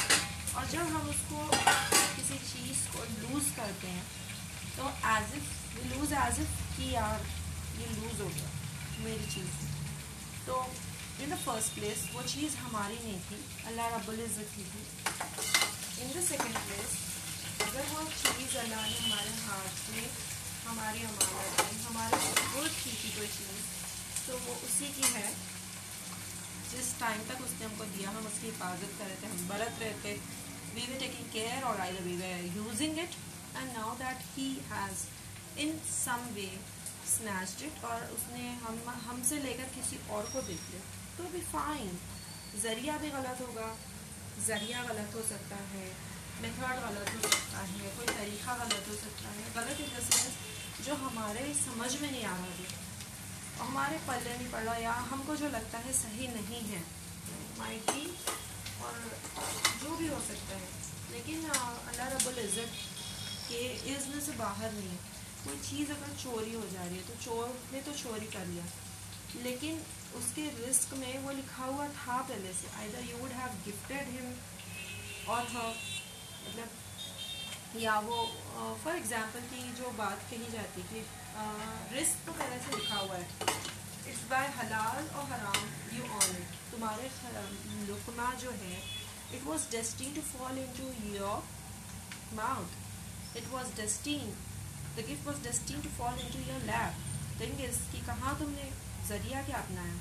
और जब हम उसको किसी चीज़ को लूज़ करते हैं तो as if lose as if कि यार ये लूज़ हो गया मेरी चीज़। तो इन द फर्स्ट प्लेस वो चीज़ हमारी नहीं थी, अल्लाह रब्बुल इज़्ज़त की थी। इन द सेकंड प्लेस अगर वो चीज़ अल्लाह ने हमारे हाथ में, हमारी अमानत में, हमारे गुड की थी कोई चीज़, तो वो उसी की है। जिस टाइम तक उसने हमको दिया हम उसकी हिफाजत कर रहे थे, हम बरत रहे थे, वी वर टेकिंग केयर और either we were using it, and now that he has in some way snatched it, और उसने हमसे लेकर किसी और को देख लिया, तो भी फाइन। ज़रिया भी गलत होगा, ज़रिया गलत हो सकता है, मेथड गलत हो सकता है, कोई तरीक़ा गलत हो सकता है। गलत इन द सेंस जो हमारे समझ में नहीं आ रहा है और हमारे पल्ले नहीं पड़ रहा, या हमको जो लगता है सही नहीं है, माइट बी, और जो भी हो सकता है। लेकिन अल्लाह रब्बुल इज़्ज़त के इज़्न से बाहर नहीं है। कोई चीज़ अगर चोरी हो जा रही है तो चोर ने तो चोरी कर लिया, लेकिन उसके रिस्क में वो लिखा हुआ था पहले से, either you would have gifted him और हर, मतलब, या वो फॉर एग्जांपल की जो बात कही जाती कि रिस्क तो पहले से लिखा हुआ है, इट्स बाय हलाल और हराम यू ऑन इट। तुम्हारे लुकमा जो है, it was destined to fall into your mouth, it was destined, the gift was destined to fall into your lap. Thing is कि कहाँ तुमने जरिया क्या अपनाया।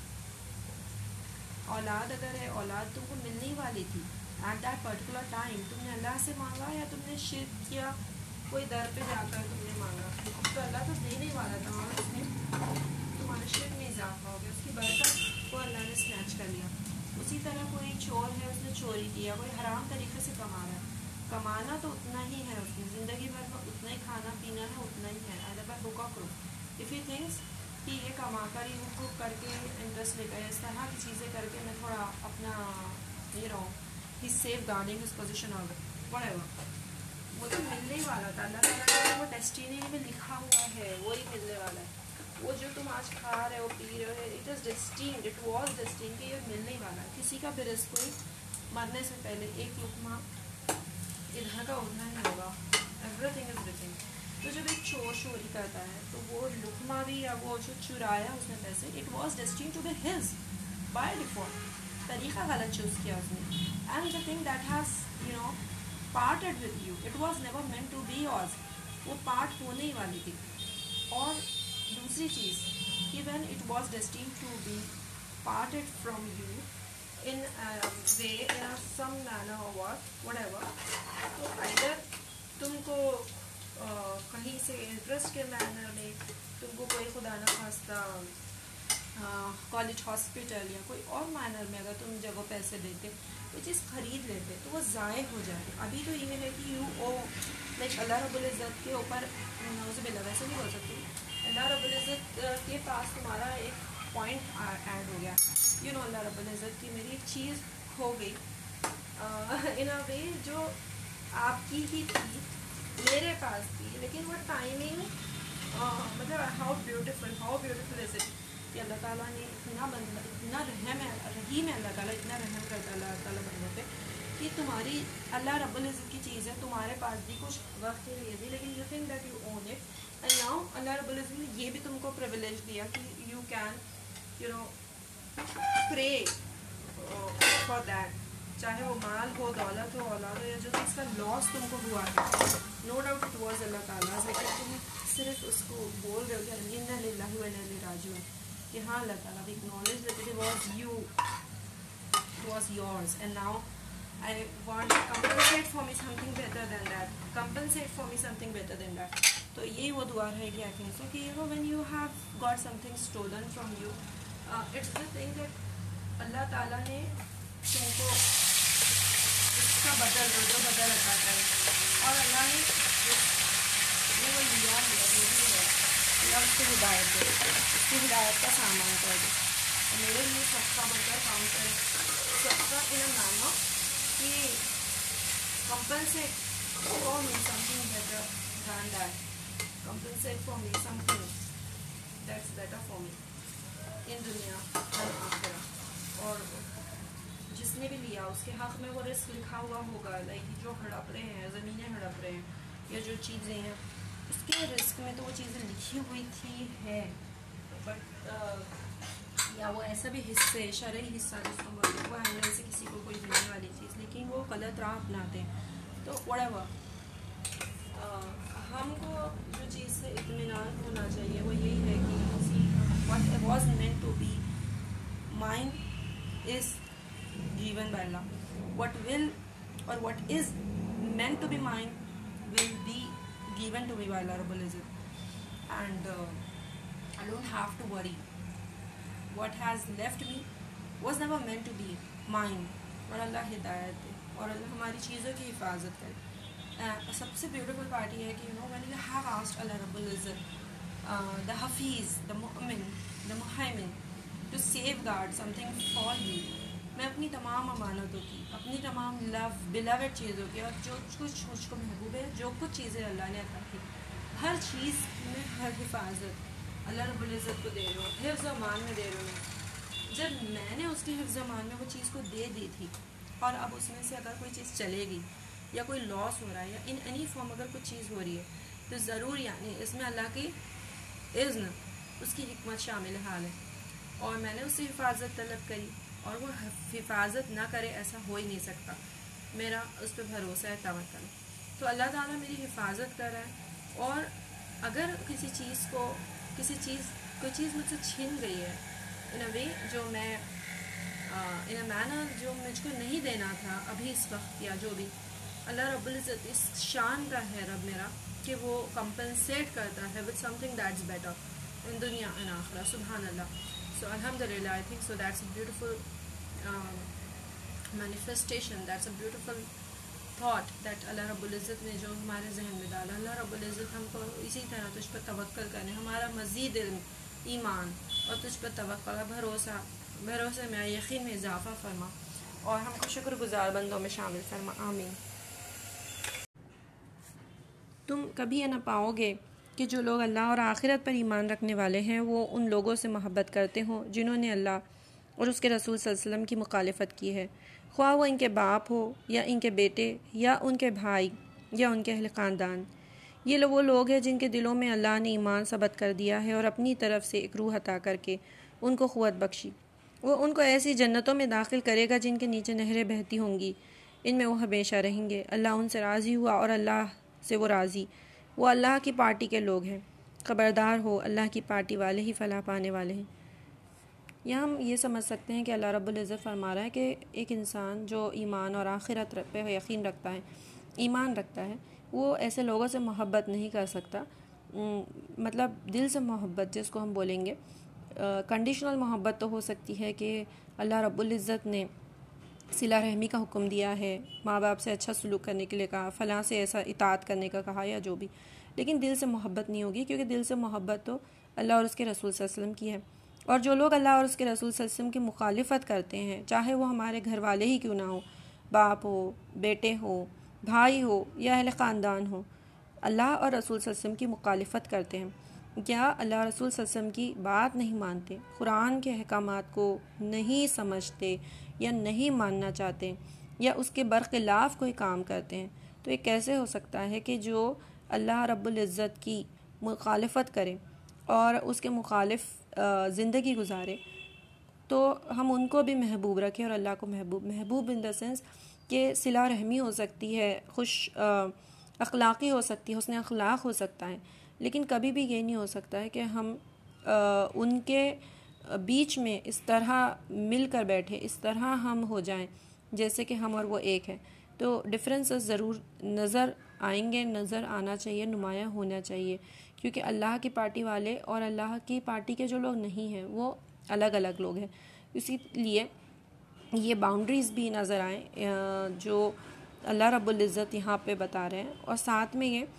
औलाद अगर है, औलाद तुमको मिलने ही वाली थी एट दैट पर्टिकुलर टाइम, तुमने अल्लाह से मांगा या तुमने शिर्क किया, कोई दर पे जाकर तुमने मांगा, तो अल्लाह तो देने वाला था और उसने तुम्हारे शिर्क में इजाफा हो गया, उसकी बरकत को अल्लाह ने स्नैच कर लिया। उसी तरह कोई चोर है, उसने चोरी किया, कोई हराम तरीके से कमा रहा है, कमाना तो उतना ही है, उसने ज़िंदगी भर में उतना ही खाना पीना है, उतना ही है, other by hook or crook. If he thinks कि ये कमा कर ही हुक करके इंटरेस्ट लेकर इस तरह की चीज़ें करके मैं थोड़ा अपना ये रहूँ, he safeguarding his position और व्हाटएवर, वो तो मिलने ही वाला था। अल्लाह ताला का वो डेस्टिनी में लिखा हुआ है, वो ही मिलने वाला है। वो जो तुम आज खा रहे हो, पी रहे हो, it is destined, it was destined कि ये मिलने ही वाला है। किसी का भी रिस्क कोई मरने से पहले एक लुकमा इधर का उधर नहीं होगा, एवरीथिंग इज रिटन। तो जब एक चोर चोरी करता है तो वो लुकमा भी, या वो जो चुराया उसने पैसे, it was destined to be his by default, तरीका गलत चूज़ किया उसने, and the thing that has parted with you, it was never meant to be yours, वो पार्ट होने ही वाली थी। और दूसरी चीज़ कि when it was destined to be parted from you in way, in some manner or whatever, तो either तुमको कहीं से इंटरेस्ट के मैनर में तुमको कोई खुदा न खास्ता कॉलेज हॉस्पिटल या कोई और मैनर में अगर तुम जब वो पैसे देते, वो चीज़ ख़रीद लेते, तो वो ज़ाय हो जाए। अभी तो ये है कि यू ओ लाइक अल्लाह रब्बुल इज़्ज़त के ऊपर नौज़ुबिल्लाह, वैसे नहीं बोल सकती, अल्लाह रब्बुल इज़्ज़त के पास तुम्हारा एक पॉइंट ऐड हो गया, यू नो, अल्लाह रब्बुल इज़्ज़त की मेरी एक चीज़ खो गई इन अ वे जो आपकी ही थी, मेरे पास थी, लेकिन वो टाइमिंग, मतलब हाउ ब्यूटीफुल इज़ इट कि अल्लाह ताला ने इतना रहम है, रहीम है अल्लाह ताला, इतना रहम करता है अल्लाह ताला बंदों पे कि तुम्हारी अल्लाह रब्बुल इज़्ज़त की चीज़ है, तुम्हारे पास भी कुछ वक्त के लिए थी, लेकिन you think that you own it, and now Allah रब्बुल इज़्ज़त ने ये भी तुमको प्रिविलेज दिया कि you can pray for that, चाहे वो माल हो, दौलत हो, औलाद हो, या जो इसका लॉस तुमको हुआ है, no doubt it was Allah ताला, लेकिन तुम सिर्फ उसको बोल रहे हो कि इन्ना लिल्लाहि व इन्ना इलैहि राजिऊन, कि हाँ अल्लाह ताला we acknowledge that it was you, it was yours, and now I want to compensate for me something better than that. Compensate for me something better than that. तो यही वो दुआ रहेगी आई थिंक सो कि when you have got something stolen from you, it's the thing that अल्लाह ताला ने तुमको इसका बदल दो, जो बदल अता है, और अल्लाह ने वो लिया है, जो भी है अल्लाह उसको हिदायत दे, उसकी हिदायत का सामान कर दे। और मेरे लिए सबका बदल काउंटर सबका इन मानो कि compensate for me something better than that, compensate for me something that's better for me in दुनिया और आखिरत। और जिस जिसने भी लिया उसके हक़ में वो रिस्क लिखा हुआ होगा, लाइक जो हड़प रहे हैं, ज़मीनें हड़प रहे हैं या जो चीज़ें हैं उसके रिस्क में तो वो चीज़ें लिखी हुई थी है, बट या वो ऐसा भी हिस्से शरई हिस्सा जिसको बोलते हैं वो हैंडल से किसी को कोई देने वाली चीज़, लेकिन वो गलत राह अपनाते हैं। तो व्हाटएवर, हमको जो चीज़ से इत्मीनान होना चाहिए वो यही है कि what was meant to be mine is given by Allah. What will or what is meant to be mine will be given to me by Allah Rabbul Izzat, and I don't have to worry. What has left me was never meant to be mine. और अल्लाह हिदायत दे और अल्लाह हमारी चीज़ों की हिफाजत करे। सबसे ब्यूटीफुल पार्ट ये है कि when you have asked Allah Rabbul Izzat, the Hafiz, the Mu'min, the Muhaimin to safeguard something for you, मैं अपनी तमाम अमानतों की, अपनी तमाम लव बिलवेड चीज़ों की और जो कुछ मुझको महबूब है, जो कुछ चीज़ें अल्लाह ने अता की, हर चीज़ में हर हिफाजत अल्लाह रब्बुल इज़्ज़त को दे रहे हो, हिफ्ज़ अमान में दे रहे हो। जब मैंने उसके हिफ्ज़ अमान में वो चीज़ को दे दी थी और अब उसमें से अगर कोई चीज़ चलेगी या कोई लॉस हो रहा है या इन एनी फॉर्म अगर कुछ चीज़ हो रही है तो ज़रूर यानी इसमें अल्लाह की इज़्न, उसकी हिकमत शामिल हाल है। और मैंने उससे हिफाजत तलब करी और वो हिफाजत ना करे ऐसा हो ही नहीं सकता। मेरा उस पर भरोसा है, तवक्कुल। तो अल्लाह ताला मेरी हिफाजत कर रहा है। और अगर किसी चीज़ को कोई चीज़ मुझसे छिन गई है इन अ वे जो मैं इन अ मैनर जो मुझको नहीं देना था अभी इस वक्त, या जो भी अल्लाह रब्बुल इज़्ज़त इस शान का है रब मेरा कि वो कंपनसेट करता है with something that's better in दुनिया एंड आखिरा। सुभान अल्लाह। सो अल्हम्दुलिल्लाह, I think so that's a beautiful manifestation, that's a beautiful thought that Allah रब्बुल इज़्ज़त ने जो हमारे जहन में डाला। अल्लाह रब्बुल इज़्ज़त हमको इसी तरह तुझ पर तवक्कुल करने, हमारा मज़ीद इल्म, ईमान और तुझ पर तवक्कुल, भरोसे में, यकीन में इजाफ़ा फरमा और हमको शुक्रगुज़ार बंदों में शामिल फरमा। आमीन। तुम कभी ये ना पाओगे कि जो लोग अल्लाह और आखिरत पर ईमान रखने वाले हैं वो उन लोगों से मोहब्बत करते हों जिन्होंने अल्लाह और उसके रसूल सल्लल्लाहु अलैहि वसल्लम की मुखालिफत की है, ख्वाह वो इनके बाप हो या इनके बेटे या उनके भाई या उनके अहल ख़ानदान। ये वो लोग हैं जिनके दिलों में अल्लाह ने ईमान सबत कर दिया है और अपनी तरफ से एक रूह अता करके उनको क़ुव्वत बख्शी। वो उनको ऐसी जन्नतों में दाखिल करेगा जिनके नीचे नहरें बहती होंगी, इनमें वो हमेशा रहेंगे। अल्लाह उनसे राज़ी हुआ और अल्लाह से वो राज़ी, वो अल्लाह की पार्टी के लोग हैं। खबरदार हो, अल्लाह की पार्टी वाले ही फलाह पाने वाले हैं। यहाँ हम ये समझ सकते हैं कि अल्लाह रब्बुल इज़्ज़त फरमा रहा है कि एक इंसान जो ईमान और आखिरत पे यकीन रखता है, ईमान रखता है, वो ऐसे लोगों से मोहब्बत नहीं कर सकता। मतलब दिल से मोहब्बत जिसको हम बोलेंगे, कंडीशनल मोहब्बत तो हो सकती है कि अल्लाह रब्बुल इज़्ज़त ने सिला रहमी का हुक्म दिया है, माँ बाप से अच्छा सलूक करने के लिए कहा, फ़लाँ से ऐसा इताअत करने का कहा या जो भी, लेकिन दिल से मोहब्बत नहीं होगी, क्योंकि दिल से मोहब्बत तो अल्लाह और उसके रसूल सल्लल्लाहु अलैहि वसल्लम की है। और जो लोग अल्लाह और उसके रसूल सल्लल्लाहु अलैहि वसल्लम की मुखालिफत करते हैं, चाहे वो हमारे घर वाले ही क्यों ना हो, बाप हो, बेटे हो, भाई हो या अहले ख़ानदान हो, अल्लाह और रसूल सल्लल्लाहु अलैहि वसल्लम की मुखालिफत करते हैं, क्या अल्लाह रसूल सल्लल्लाहु अलैहि वसल्लम की बात नहीं मानते, कुरान के अहकामात को नहीं समझते या नहीं मानना चाहते या उसके बरखिलाफ़ कोई काम करते हैं, तो ये कैसे हो सकता है कि जो अल्लाह रब्बुल इज़्ज़त की मुखालिफत करे और उसके मुखालिफ ज़िंदगी गुजारे, तो हम उनको भी महबूब रखें और अल्लाह को महबूब इन द सेंस कि सिला रहमी हो सकती है, खुश अखलाक़ी हो सकती है, हुस्न अखलाक़ हो सकता है, लेकिन कभी भी ये नहीं हो सकता है कि हम उनके बीच में इस तरह मिलकर बैठे, इस तरह हम हो जाएं जैसे कि हम और वो एक है। तो डिफरेंसेस ज़रूर नज़र आएंगे, नज़र आना चाहिए, नुमायाँ होना चाहिए, क्योंकि अल्लाह की पार्टी वाले और अल्लाह की पार्टी के जो लोग नहीं हैं वो अलग अलग लोग हैं। इसीलिए ये बाउंड्रीज़ भी नज़र आएँ जो अल्लाह रब्बुल इज़्ज़त यहाँ पे बता रहे हैं, और साथ में ये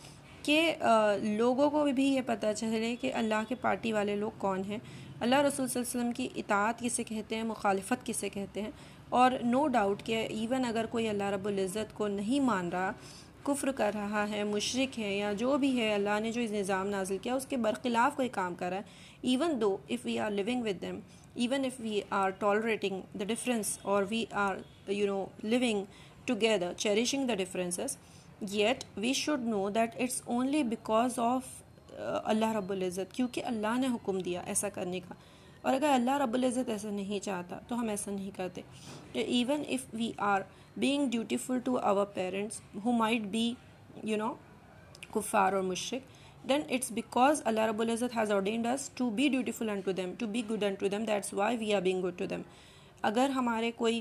कि लोगों को भी ये पता चले कि अल्लाह के पार्टी वाले लोग कौन हैं, अल्लाह रसूल सल्लल्लाहु अलैहि वसल्लम की इताअत किसे कहते हैं, मुखालिफत किसे कहते हैं। और नो डाउट कि इवन अगर कोई अल्लाह रब्बुल इज़्ज़त को नहीं मान रहा, कुफ्र कर रहा है, मुशरिक है या जो भी है, अल्लाह ने जो इस निज़ाम नाजिल किया उसके बरखिलाफ़ कोई काम कर रहा है, even though if we are living with them, even if we are tolerating the difference, or we are living together, cherishing the differences, yet we should know that it's only because of Allah रब्बुल इज़्ज़त, क्योंकि अल्लाह ने हुक्म दिया ऐसा करने का. और अगर अल्लाह रब्बुल इज़्ज़त ऐसा नहीं चाहता तो हम ऐसा नहीं करते. Even if we are being dutiful to our parents who might be कुफ़ार और मुश्रिक, then it's because Allah Rabbul Izzat has ordained us to be dutiful unto them, to be good unto them. That's why we are being good to them. अगर हमारे कोई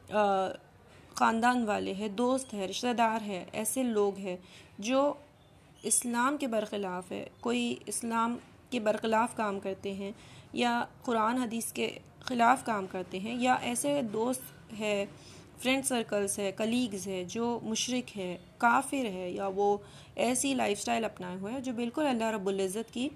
ख़ानदान वाले हैं, दोस्त है, रिश्तेदार है, ऐसे लोग हैं जो इस्लाम के बरखिलाफ़ है, कोई इस्लाम के बरखिलाफ़ काम करते हैं या कुरान हदीस के ख़िलाफ़ काम करते हैं, या ऐसे दोस्त है, फ्रेंड सर्कल्स है, कलीग्स है जो मुशरिक है, काफिर है, या वो ऐसी लाइफस्टाइल अपनाए हुए हैं जो बिल्कुल अल्लाह रब्बुल इज़्ज़त की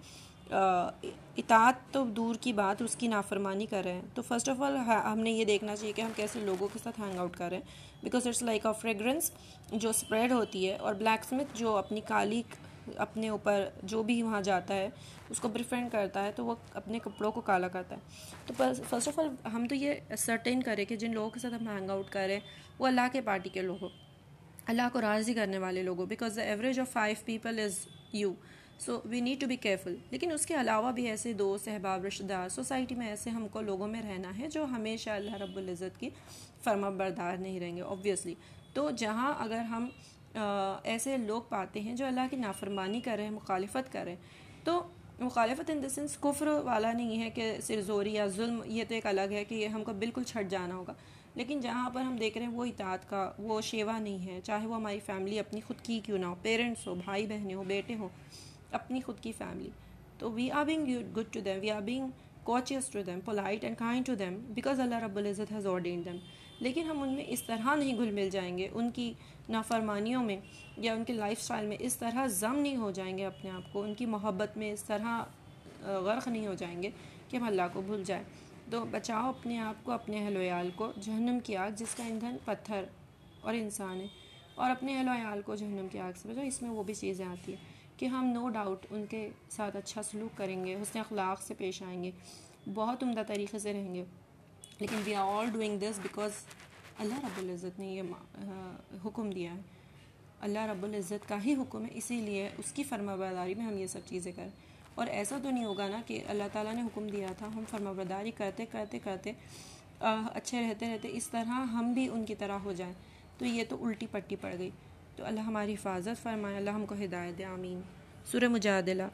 इताअत तो दूर की बात, उसकी नाफरमानी कर रहे हैं. तो फर्स्ट ऑफ ऑल हमने ये देखना चाहिए कि हम कैसे लोगों के साथ हैंग आउट कर रहे हैं, because it's like a fragrance जो स्प्रेड होती है. और ब्लैक स्मिथ जो अपनी काली अपने ऊपर जो भी वहाँ जाता है उसको प्रिफेंड करता है, तो वो अपने कपड़ों को काला करता है. तो फर्स्ट ऑफ ऑल हम तो ये सर्टेन करें कि जिन लोगों के साथ हम हैंग आउट कर रहे हैं वो अल्लाह के पार्टी के लोग हो, अल्लाह को राज़ी करने वाले लोग हो, because the average of 5 people is you. So we need to be careful. लेकिन उसके अलावा भी ऐसे दोस्त, सहबाब, रिश्तेदार, सोसाइटी में ऐसे हमको लोगों में रहना है जो हमेशा अल्लाह रब्बुल इज़्ज़त की फर्मा बरदार नहीं रहेंगे ऑब्वियसली. तो जहाँ अगर हम ऐसे लोग पाते हैं जो अल्लाह की नाफरमानी कर रहे हैं, मुखालिफत कर रहे हैं, तो मुखालिफत इन द सेंस कुफ्र वाला नहीं है कि सिरजोरी या जुल्म, ये तो एक अलग है कि ये हमको बिल्कुल छट जाना होगा. लेकिन जहाँ पर हम देख रहे हैं वो इताअत का वो शेवा नहीं है, चाहे वो हमारी फैमिली अपनी खुद की क्यों ना हो, पेरेंट्स हो, भाई बहनें हो, बेटे हो, अपनी खुद की फैमिली, तो we are being good to them, we are being courteous to them, polite and kind to them because Allah Rabbul Izzat has ordained them. लेकिन हम उनमें इस तरह नहीं घुल मिल जाएंगे, उनकी नाफरमानियों में या उनके लाइफस्टाइल में इस तरह जम नहीं हो जाएंगे अपने आप को, उनकी मोहब्बत में इस तरह गर्क नहीं हो जाएंगे कि हम अल्लाह को भूल जाए. तो बचाओ अपने आप को, अपने अहल वयाल को जहन्नम की आग जिसका ईंधन पत्थर और इंसान है, और अपने अहल वयाल को जहन्नम की आग से बचाओ. इसमें वो भी चीज़ें आती हैं कि हम नो डाउट उनके साथ अच्छा सलूक करेंगे, हुस्न अखलाक से पेश आएंगे, बहुत उम्दा तरीक़े से रहेंगे. लेकिन we are all doing this because Allah रब्बुल इज़्ज़त ने ये हुक्म दिया है, अल्लाह रब्बुल इज़्ज़त का ही हुक्म है, इसीलिए उसकी फरमाबरदारी में हम ये सब चीज़ें करें. और ऐसा तो नहीं होगा ना कि अल्लाह ताला ने हुक्म दिया था, हम फरमाबरदारी करते करते करते अच्छे रहते रहते इस तरह हम भी उनकी तरह हो जाएं, तो ये तो उल्टी पट्टी पड़ गई. तो अल्लाह हमारी हिफाजत फरमाए, अल्लाह हमको हिदायत दे, आमीन. सूरह मुजादिला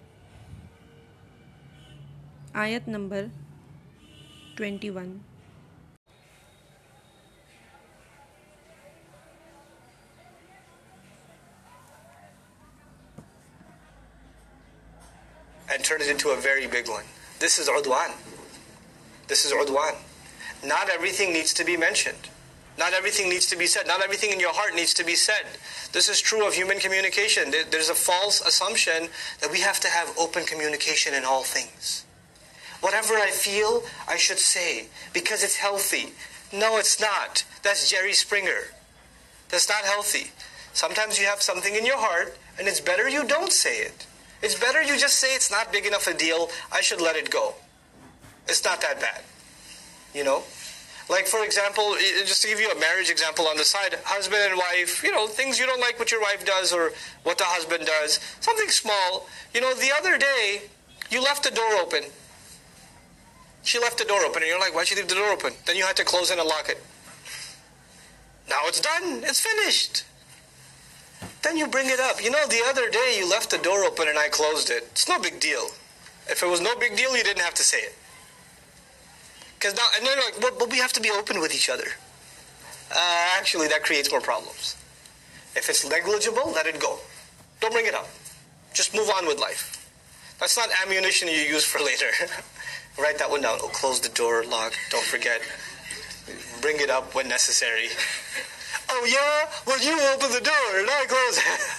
आयत number 21. And turn it into a very big one. This is udwan. This is udwan. Not everything needs to be mentioned. Not everything needs to be said. Not everything in your heart needs to be said. This is true of human communication. There's a false assumption that we have to have open communication in all things. Whatever I feel, I should say because it's healthy. No, it's not. That's Jerry Springer. That's not healthy. Sometimes you have something in your heart and it's better you don't say it. It's better you just say it's not big enough a deal. I should let it go. It's not that bad. You know? Like, for example, just to give you a marriage example on the side, husband and wife, things you don't like what your wife does or what the husband does, something small. The other day, you left the door open. She left the door open, and you're like, why'd she leave the door open? Then you had to close it and lock it. Now it's done. It's finished. Then you bring it up. The other day you left the door open and I closed it. It's no big deal. If it was no big deal, you didn't have to say it. And they're like, but we have to be open with each other. Actually, that creates more problems. If it's negligible, let it go. Don't bring it up. Just move on with life. That's not ammunition you use for later. Write that one down. Oh, close the door, lock, don't forget. Bring it up when necessary. Oh, yeah? Well, you open the door and I close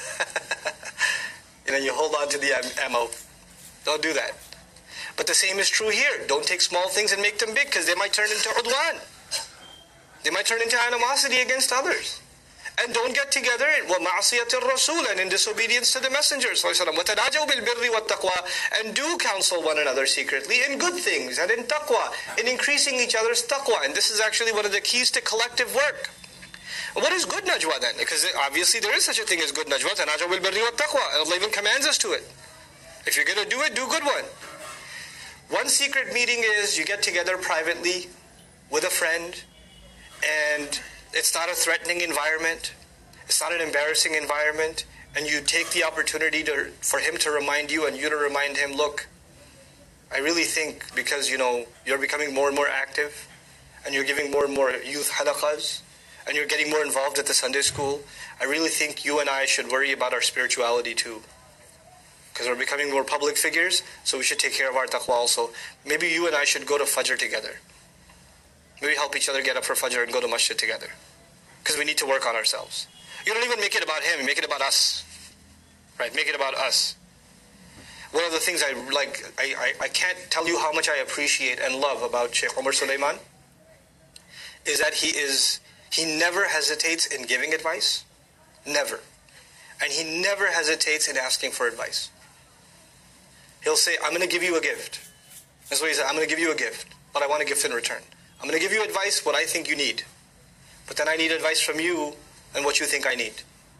it. You hold on to the ammo. Don't do that. But the same is true here. Don't take small things and make them big because they might turn into udwan. They might turn into animosity against others. And don't get together in وَمَعْصِيَةِ الرَّسُولِ and in disobedience to the Messenger وَتَنَاجَوْا بِالْبِرِّ وَالتَّقْوَى and do counsel one another secretly in good things and in taqwa, in increasing each other's taqwa. And this is actually one of the keys to collective work. What is good najwa then? Because obviously there is such a thing as good najwa. تَنَاجَوْا بِالْبِرِّ وَالتَّقْوَى. Allah even commands us to it. If you're going to do it, do a good one. One secret meeting is you get together privately with a friend, and it's not a threatening environment. It's not an embarrassing environment. And you take the opportunity for him to remind you and you to remind him, look, I really think because, you're becoming more and more active and you're giving more and more youth halaqas and you're getting more involved at the Sunday school, I really think you and I should worry about our spirituality too. Because we're becoming more public figures, so we should take care of our taqwa also. Maybe you and I should go to Fajr together. Maybe help each other get up for Fajr and go to Masjid together. Because we need to work on ourselves. You don't even make it about him, make it about us. Right, make it about us. One of the things I can't tell you how much I appreciate and love about Sheikh Omar Sulaiman is that he never hesitates in giving advice. Never. And he never hesitates in asking for advice. He'll say, I'm going to give you a gift. That's what he said, I'm going to give you a gift, but I want a gift in return. I'm going to give you advice, what I think you need. But then I need advice from you and what you think I need.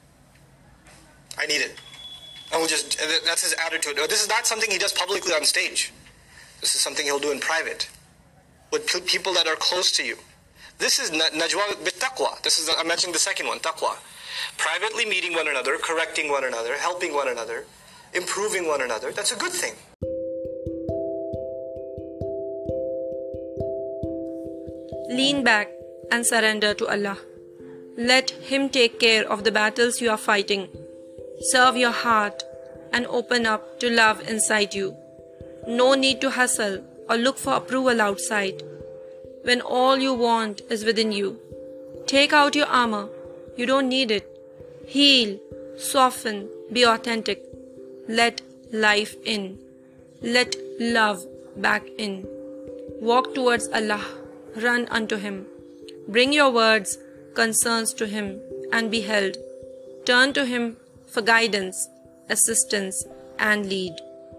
I need it. And that's his attitude. This is not something he does publicly on stage. This is something he'll do in private with people that are close to you. This is najwa bit taqwa. I mentioned the second one, taqwa. Privately meeting one another, correcting one another, helping one another, improving one another. That's a good thing. Lean back and surrender to Allah. Let Him take care of the battles you are fighting. Serve your heart and open up to love inside you. No need to hustle or look for approval outside when all you want is within you. Take out your armor. You don't need it. Heal, soften, be authentic. Let life in. Let love back in. Walk towards Allah. Run unto Him. Bring your words, concerns to Him and be held. Turn to Him for guidance, assistance and lead.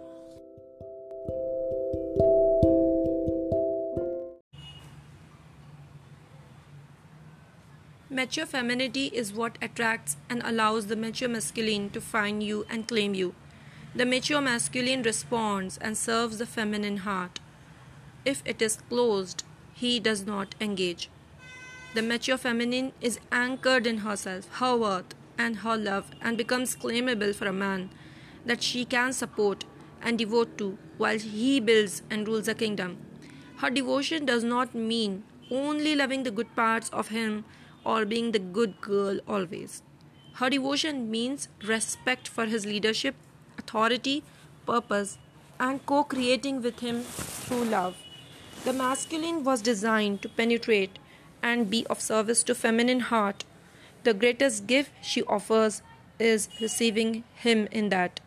Mature femininity is what attracts and allows the mature masculine to find you and claim you. The mature masculine responds and serves the feminine heart. If it is closed, he does not engage. The mature feminine is anchored in herself, her worth, and her love, and becomes claimable for a man that she can support and devote to while he builds and rules a kingdom. Her devotion does not mean only loving the good parts of him or being the good girl always. Her devotion means respect for his leadership, authority, purpose, and co-creating with him through love. The masculine was designed to penetrate and be of service to feminine heart. The greatest gift she offers is receiving him in that.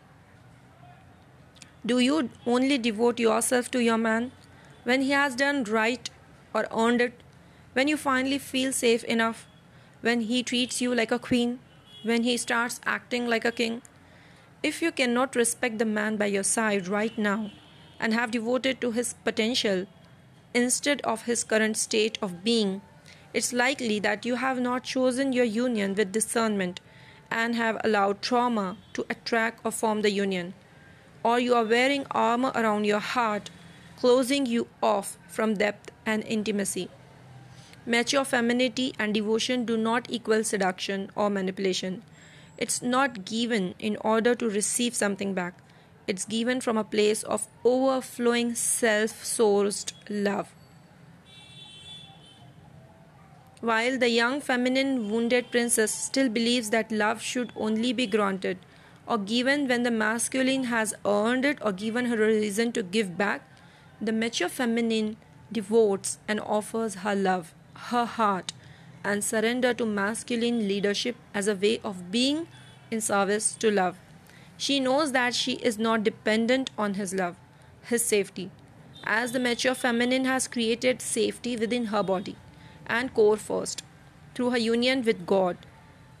Do you only devote yourself to your man when he has done right or earned it? When you finally feel safe enough? When he treats you like a queen? When he starts acting like a king? If you cannot respect the man by your side right now and have devoted to his potential instead of his current state of being, it's likely that you have not chosen your union with discernment and have allowed trauma to attract or form the union. Or you are wearing armor around your heart, closing you off from depth and intimacy. Mature femininity and devotion do not equal seduction or manipulation. It's not given in order to receive something back. It's given from a place of overflowing self-sourced love. While the young feminine wounded princess still believes that love should only be granted or given when the masculine has earned it or given her a reason to give back, the mature feminine devotes and offers her love, her heart, and surrender to masculine leadership as a way of being in service to love. She knows that she is not dependent on his love, his safety, as the mature feminine has created safety within her body and core first, through her union with God.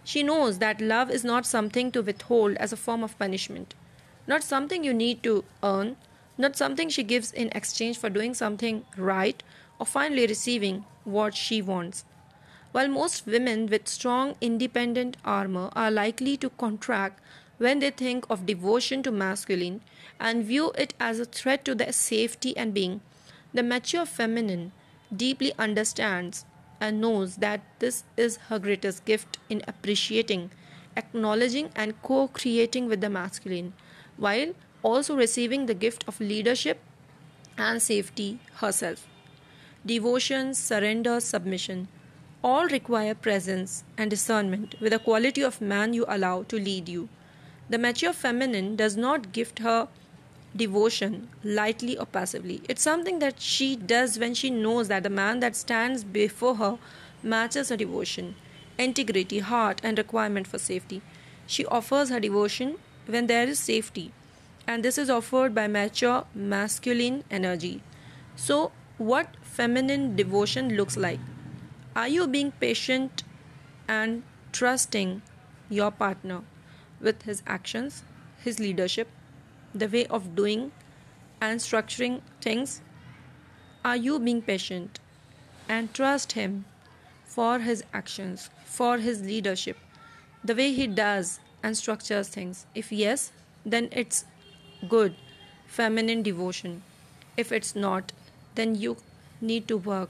She knows that love is not something to withhold as a form of punishment, not something you need to earn, not something she gives in exchange for doing something right or finally receiving what she wants. While most women with strong independent armor are likely to contract when they think of devotion to masculine and view it as a threat to their safety and being, the mature feminine deeply understands and knows that this is her greatest gift in appreciating, acknowledging, and co creating with the masculine, while also receiving the gift of leadership and safety herself. Devotion, surrender, submission all require presence and discernment with the quality of man you allow to lead you. The mature feminine does not gift her devotion lightly or passively. It's something that she does when she knows that the man that stands before her matches her devotion, integrity, heart, and requirement for safety. She offers her devotion when there is safety, and this is offered by mature masculine energy. So, what feminine devotion looks like? Are you being patient and trusting your partner with his actions, his leadership, the way of doing and structuring things? Are you being patient and trust him for his actions, for his leadership, the way he does and structures things? If yes, then it's good feminine devotion. If it's not, then you need to work.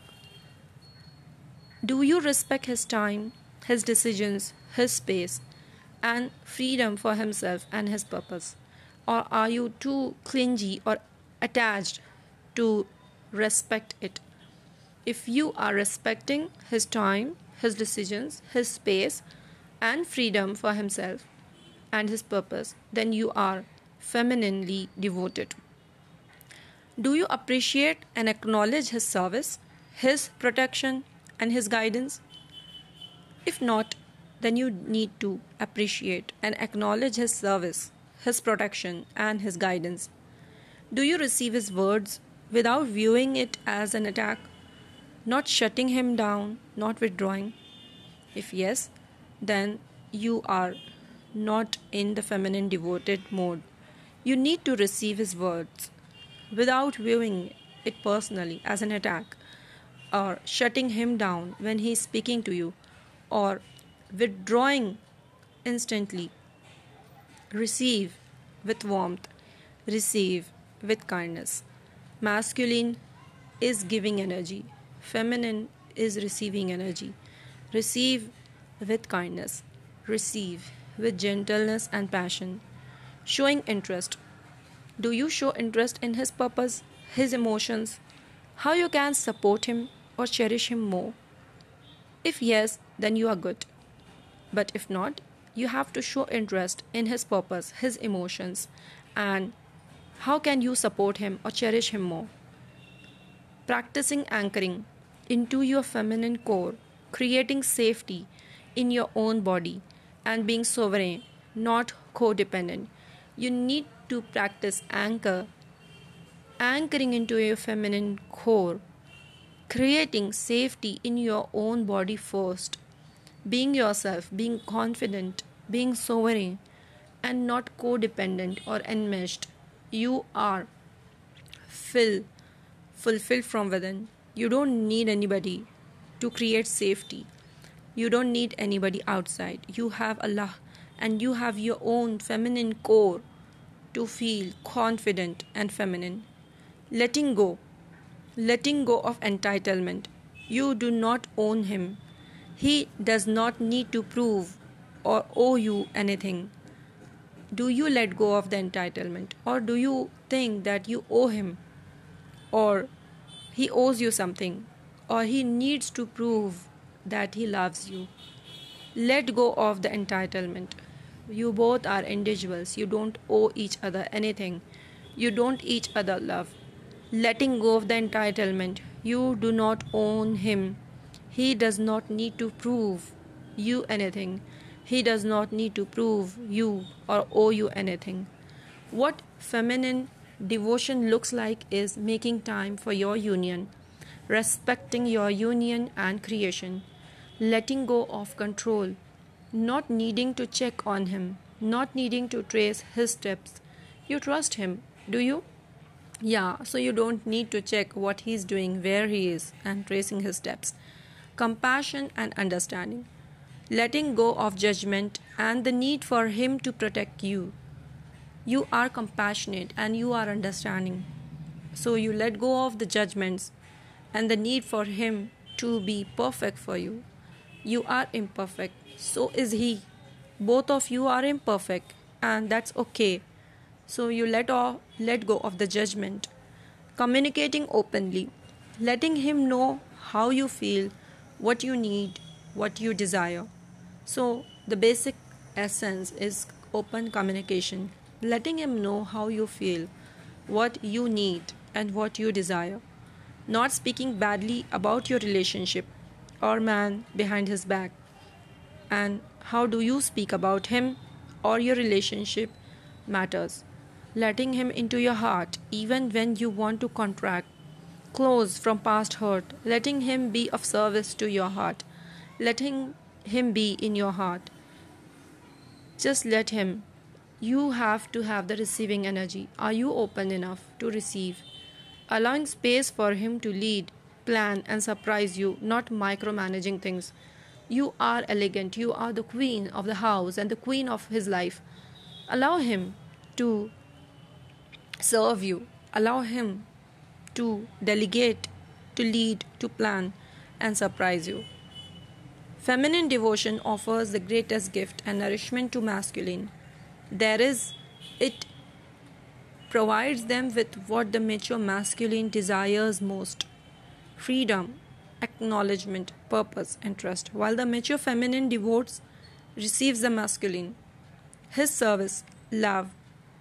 Do you respect his time, his decisions, his space, and freedom for himself and his purpose? Or are you too clingy or attached to respect it? If you are respecting his time, his decisions, his space, and freedom for himself and his purpose, then you are femininely devoted. Do you appreciate and acknowledge his service, his protection, and his guidance? If not, then you need to appreciate and acknowledge his service, his protection, and his guidance. Do you receive his words without viewing it as an attack, not shutting him down, not withdrawing? If yes, then you are not in the feminine devoted mode. You need to receive his words without viewing it personally as an attack, or shutting him down when he is speaking to you, or withdrawing instantly. Receive with warmth, receive with kindness. Masculine is giving energy, feminine is receiving energy. Receive with kindness, receive with gentleness and passion. Showing interest. Do you show interest in his purpose, his emotions, how you can support him or cherish him more? If yes, then you are good. But if not, you have to show interest in his purpose, his emotions, and how can you support him or cherish him more? Practicing anchoring into your feminine core, creating safety in your own body, and being sovereign, not codependent. You need to practice anchoring into your feminine core, creating safety in your own body first, being yourself, being confident, being sovereign, and not codependent or enmeshed. You are fulfilled from within. You don't need anybody to create safety. You don't need anybody outside. You have Allah, and you have your own feminine core to feel confident and feminine. Letting go of entitlement. You do not own him. He does not need to prove or owe you anything. Do you let go of the entitlement, or do you think that you owe him, or he owes you something, or he needs to prove that he loves you? Let go of the entitlement. You both are individuals. You don't owe each other anything. You don't each other love. Letting go of the entitlement. You do not own him. He does not need to prove you anything. He does not need to prove you or owe you anything. What feminine devotion looks like is making time for your union, respecting your union and creation, letting go of control, not needing to check on him, not needing to trace his steps. You trust him, do you? Yeah, so you don't need to check what he's doing, where he is, and tracing his steps. Compassion and understanding. Letting go of judgment and the need for him to protect you. You are compassionate and you are understanding. So you let go of the judgments and the need for him to be perfect for you. You are imperfect, so is he. Both of you are imperfect, and that's okay. So you let go of the judgment. Communicating openly, letting him know how you feel, what you need, what you desire. So the basic essence is open communication, letting him know how you feel, what you need, and what you desire. Not speaking badly about your relationship or man behind his back. And how do you speak about him or your relationship matters. Letting him into your heart even when you want to contract, close from past hurt, letting him be of service to your heart, letting him be in your heart. Just let him. You have to have the receiving energy. Are you open enough to receive? Allowing space for him to lead, plan, and surprise you, not micromanaging things. You are elegant. You are the queen of the house and the queen of his life. Allow him to serve you. Allow him to delegate, to lead, to plan, and surprise you. Feminine devotion offers the greatest gift and nourishment to masculine. It provides them with what the mature masculine desires most: freedom, acknowledgement, purpose, and trust, while the mature feminine devotes receives the masculine, his service, love.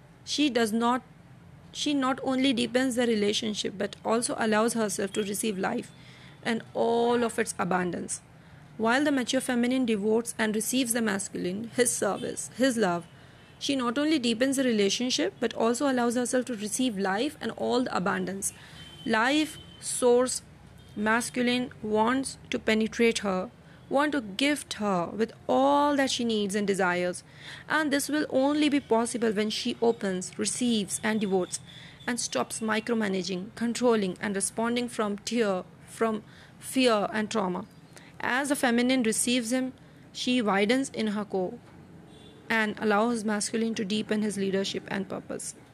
She not only deepens the relationship but also allows herself to receive life and all of its abundance. While the mature feminine devotes and receives the masculine, his service, his love, she not only deepens the relationship but also allows herself to receive life and all the abundance. Life, source, masculine wants to penetrate her, want to gift her with all that she needs and desires. And this will only be possible when she opens, receives, and devotes, and stops micromanaging, controlling, and responding from fear and trauma. As the feminine receives him, she widens in her core and allows masculine to deepen his leadership and purpose.